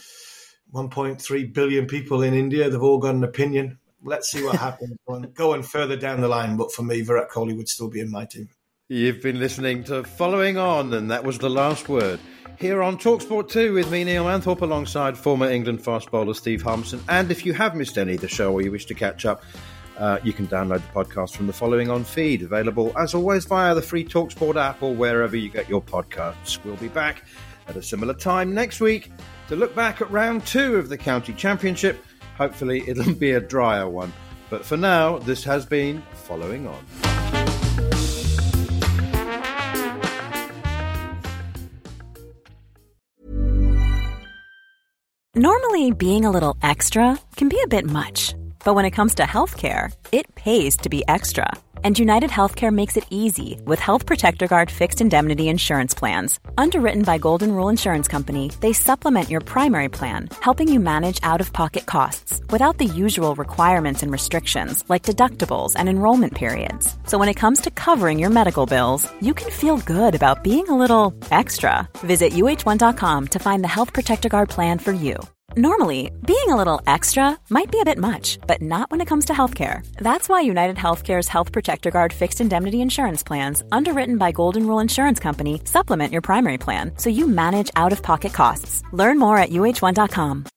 one point three billion people in India, they've all got an opinion. Let's see what happens going, going further down the line. But for me, Virat Kohli would still be in my team. You've been listening to Following On, and that was the last word here on TalkSport two with me, Neil Manthorpe, alongside former England fast bowler Steve Harmison. And if you have missed any of the show or you wish to catch up, Uh, you can download the podcast from the Following On feed, available as always via the free TalkSport app or wherever you get your podcasts. We'll be back at a similar time next week to look back at round two of the County Championship. Hopefully it'll be a drier one. But for now, this has been Following On. Normally, being a little extra can be a bit much. But when it comes to healthcare, it pays to be extra. And United Healthcare makes it easy with Health Protector Guard fixed indemnity insurance plans. Underwritten by Golden Rule Insurance Company, they supplement your primary plan, helping you manage out-of-pocket costs without the usual requirements and restrictions like deductibles and enrollment periods. So when it comes to covering your medical bills, you can feel good about being a little extra. Visit U H one dot com to find the Health Protector Guard plan for you. Normally, being a little extra might be a bit much, but not when it comes to healthcare. That's why United Healthcare's Health Protector Guard fixed indemnity insurance plans, underwritten by Golden Rule Insurance Company, supplement your primary plan so you manage out-of-pocket costs. Learn more at U H one dot com.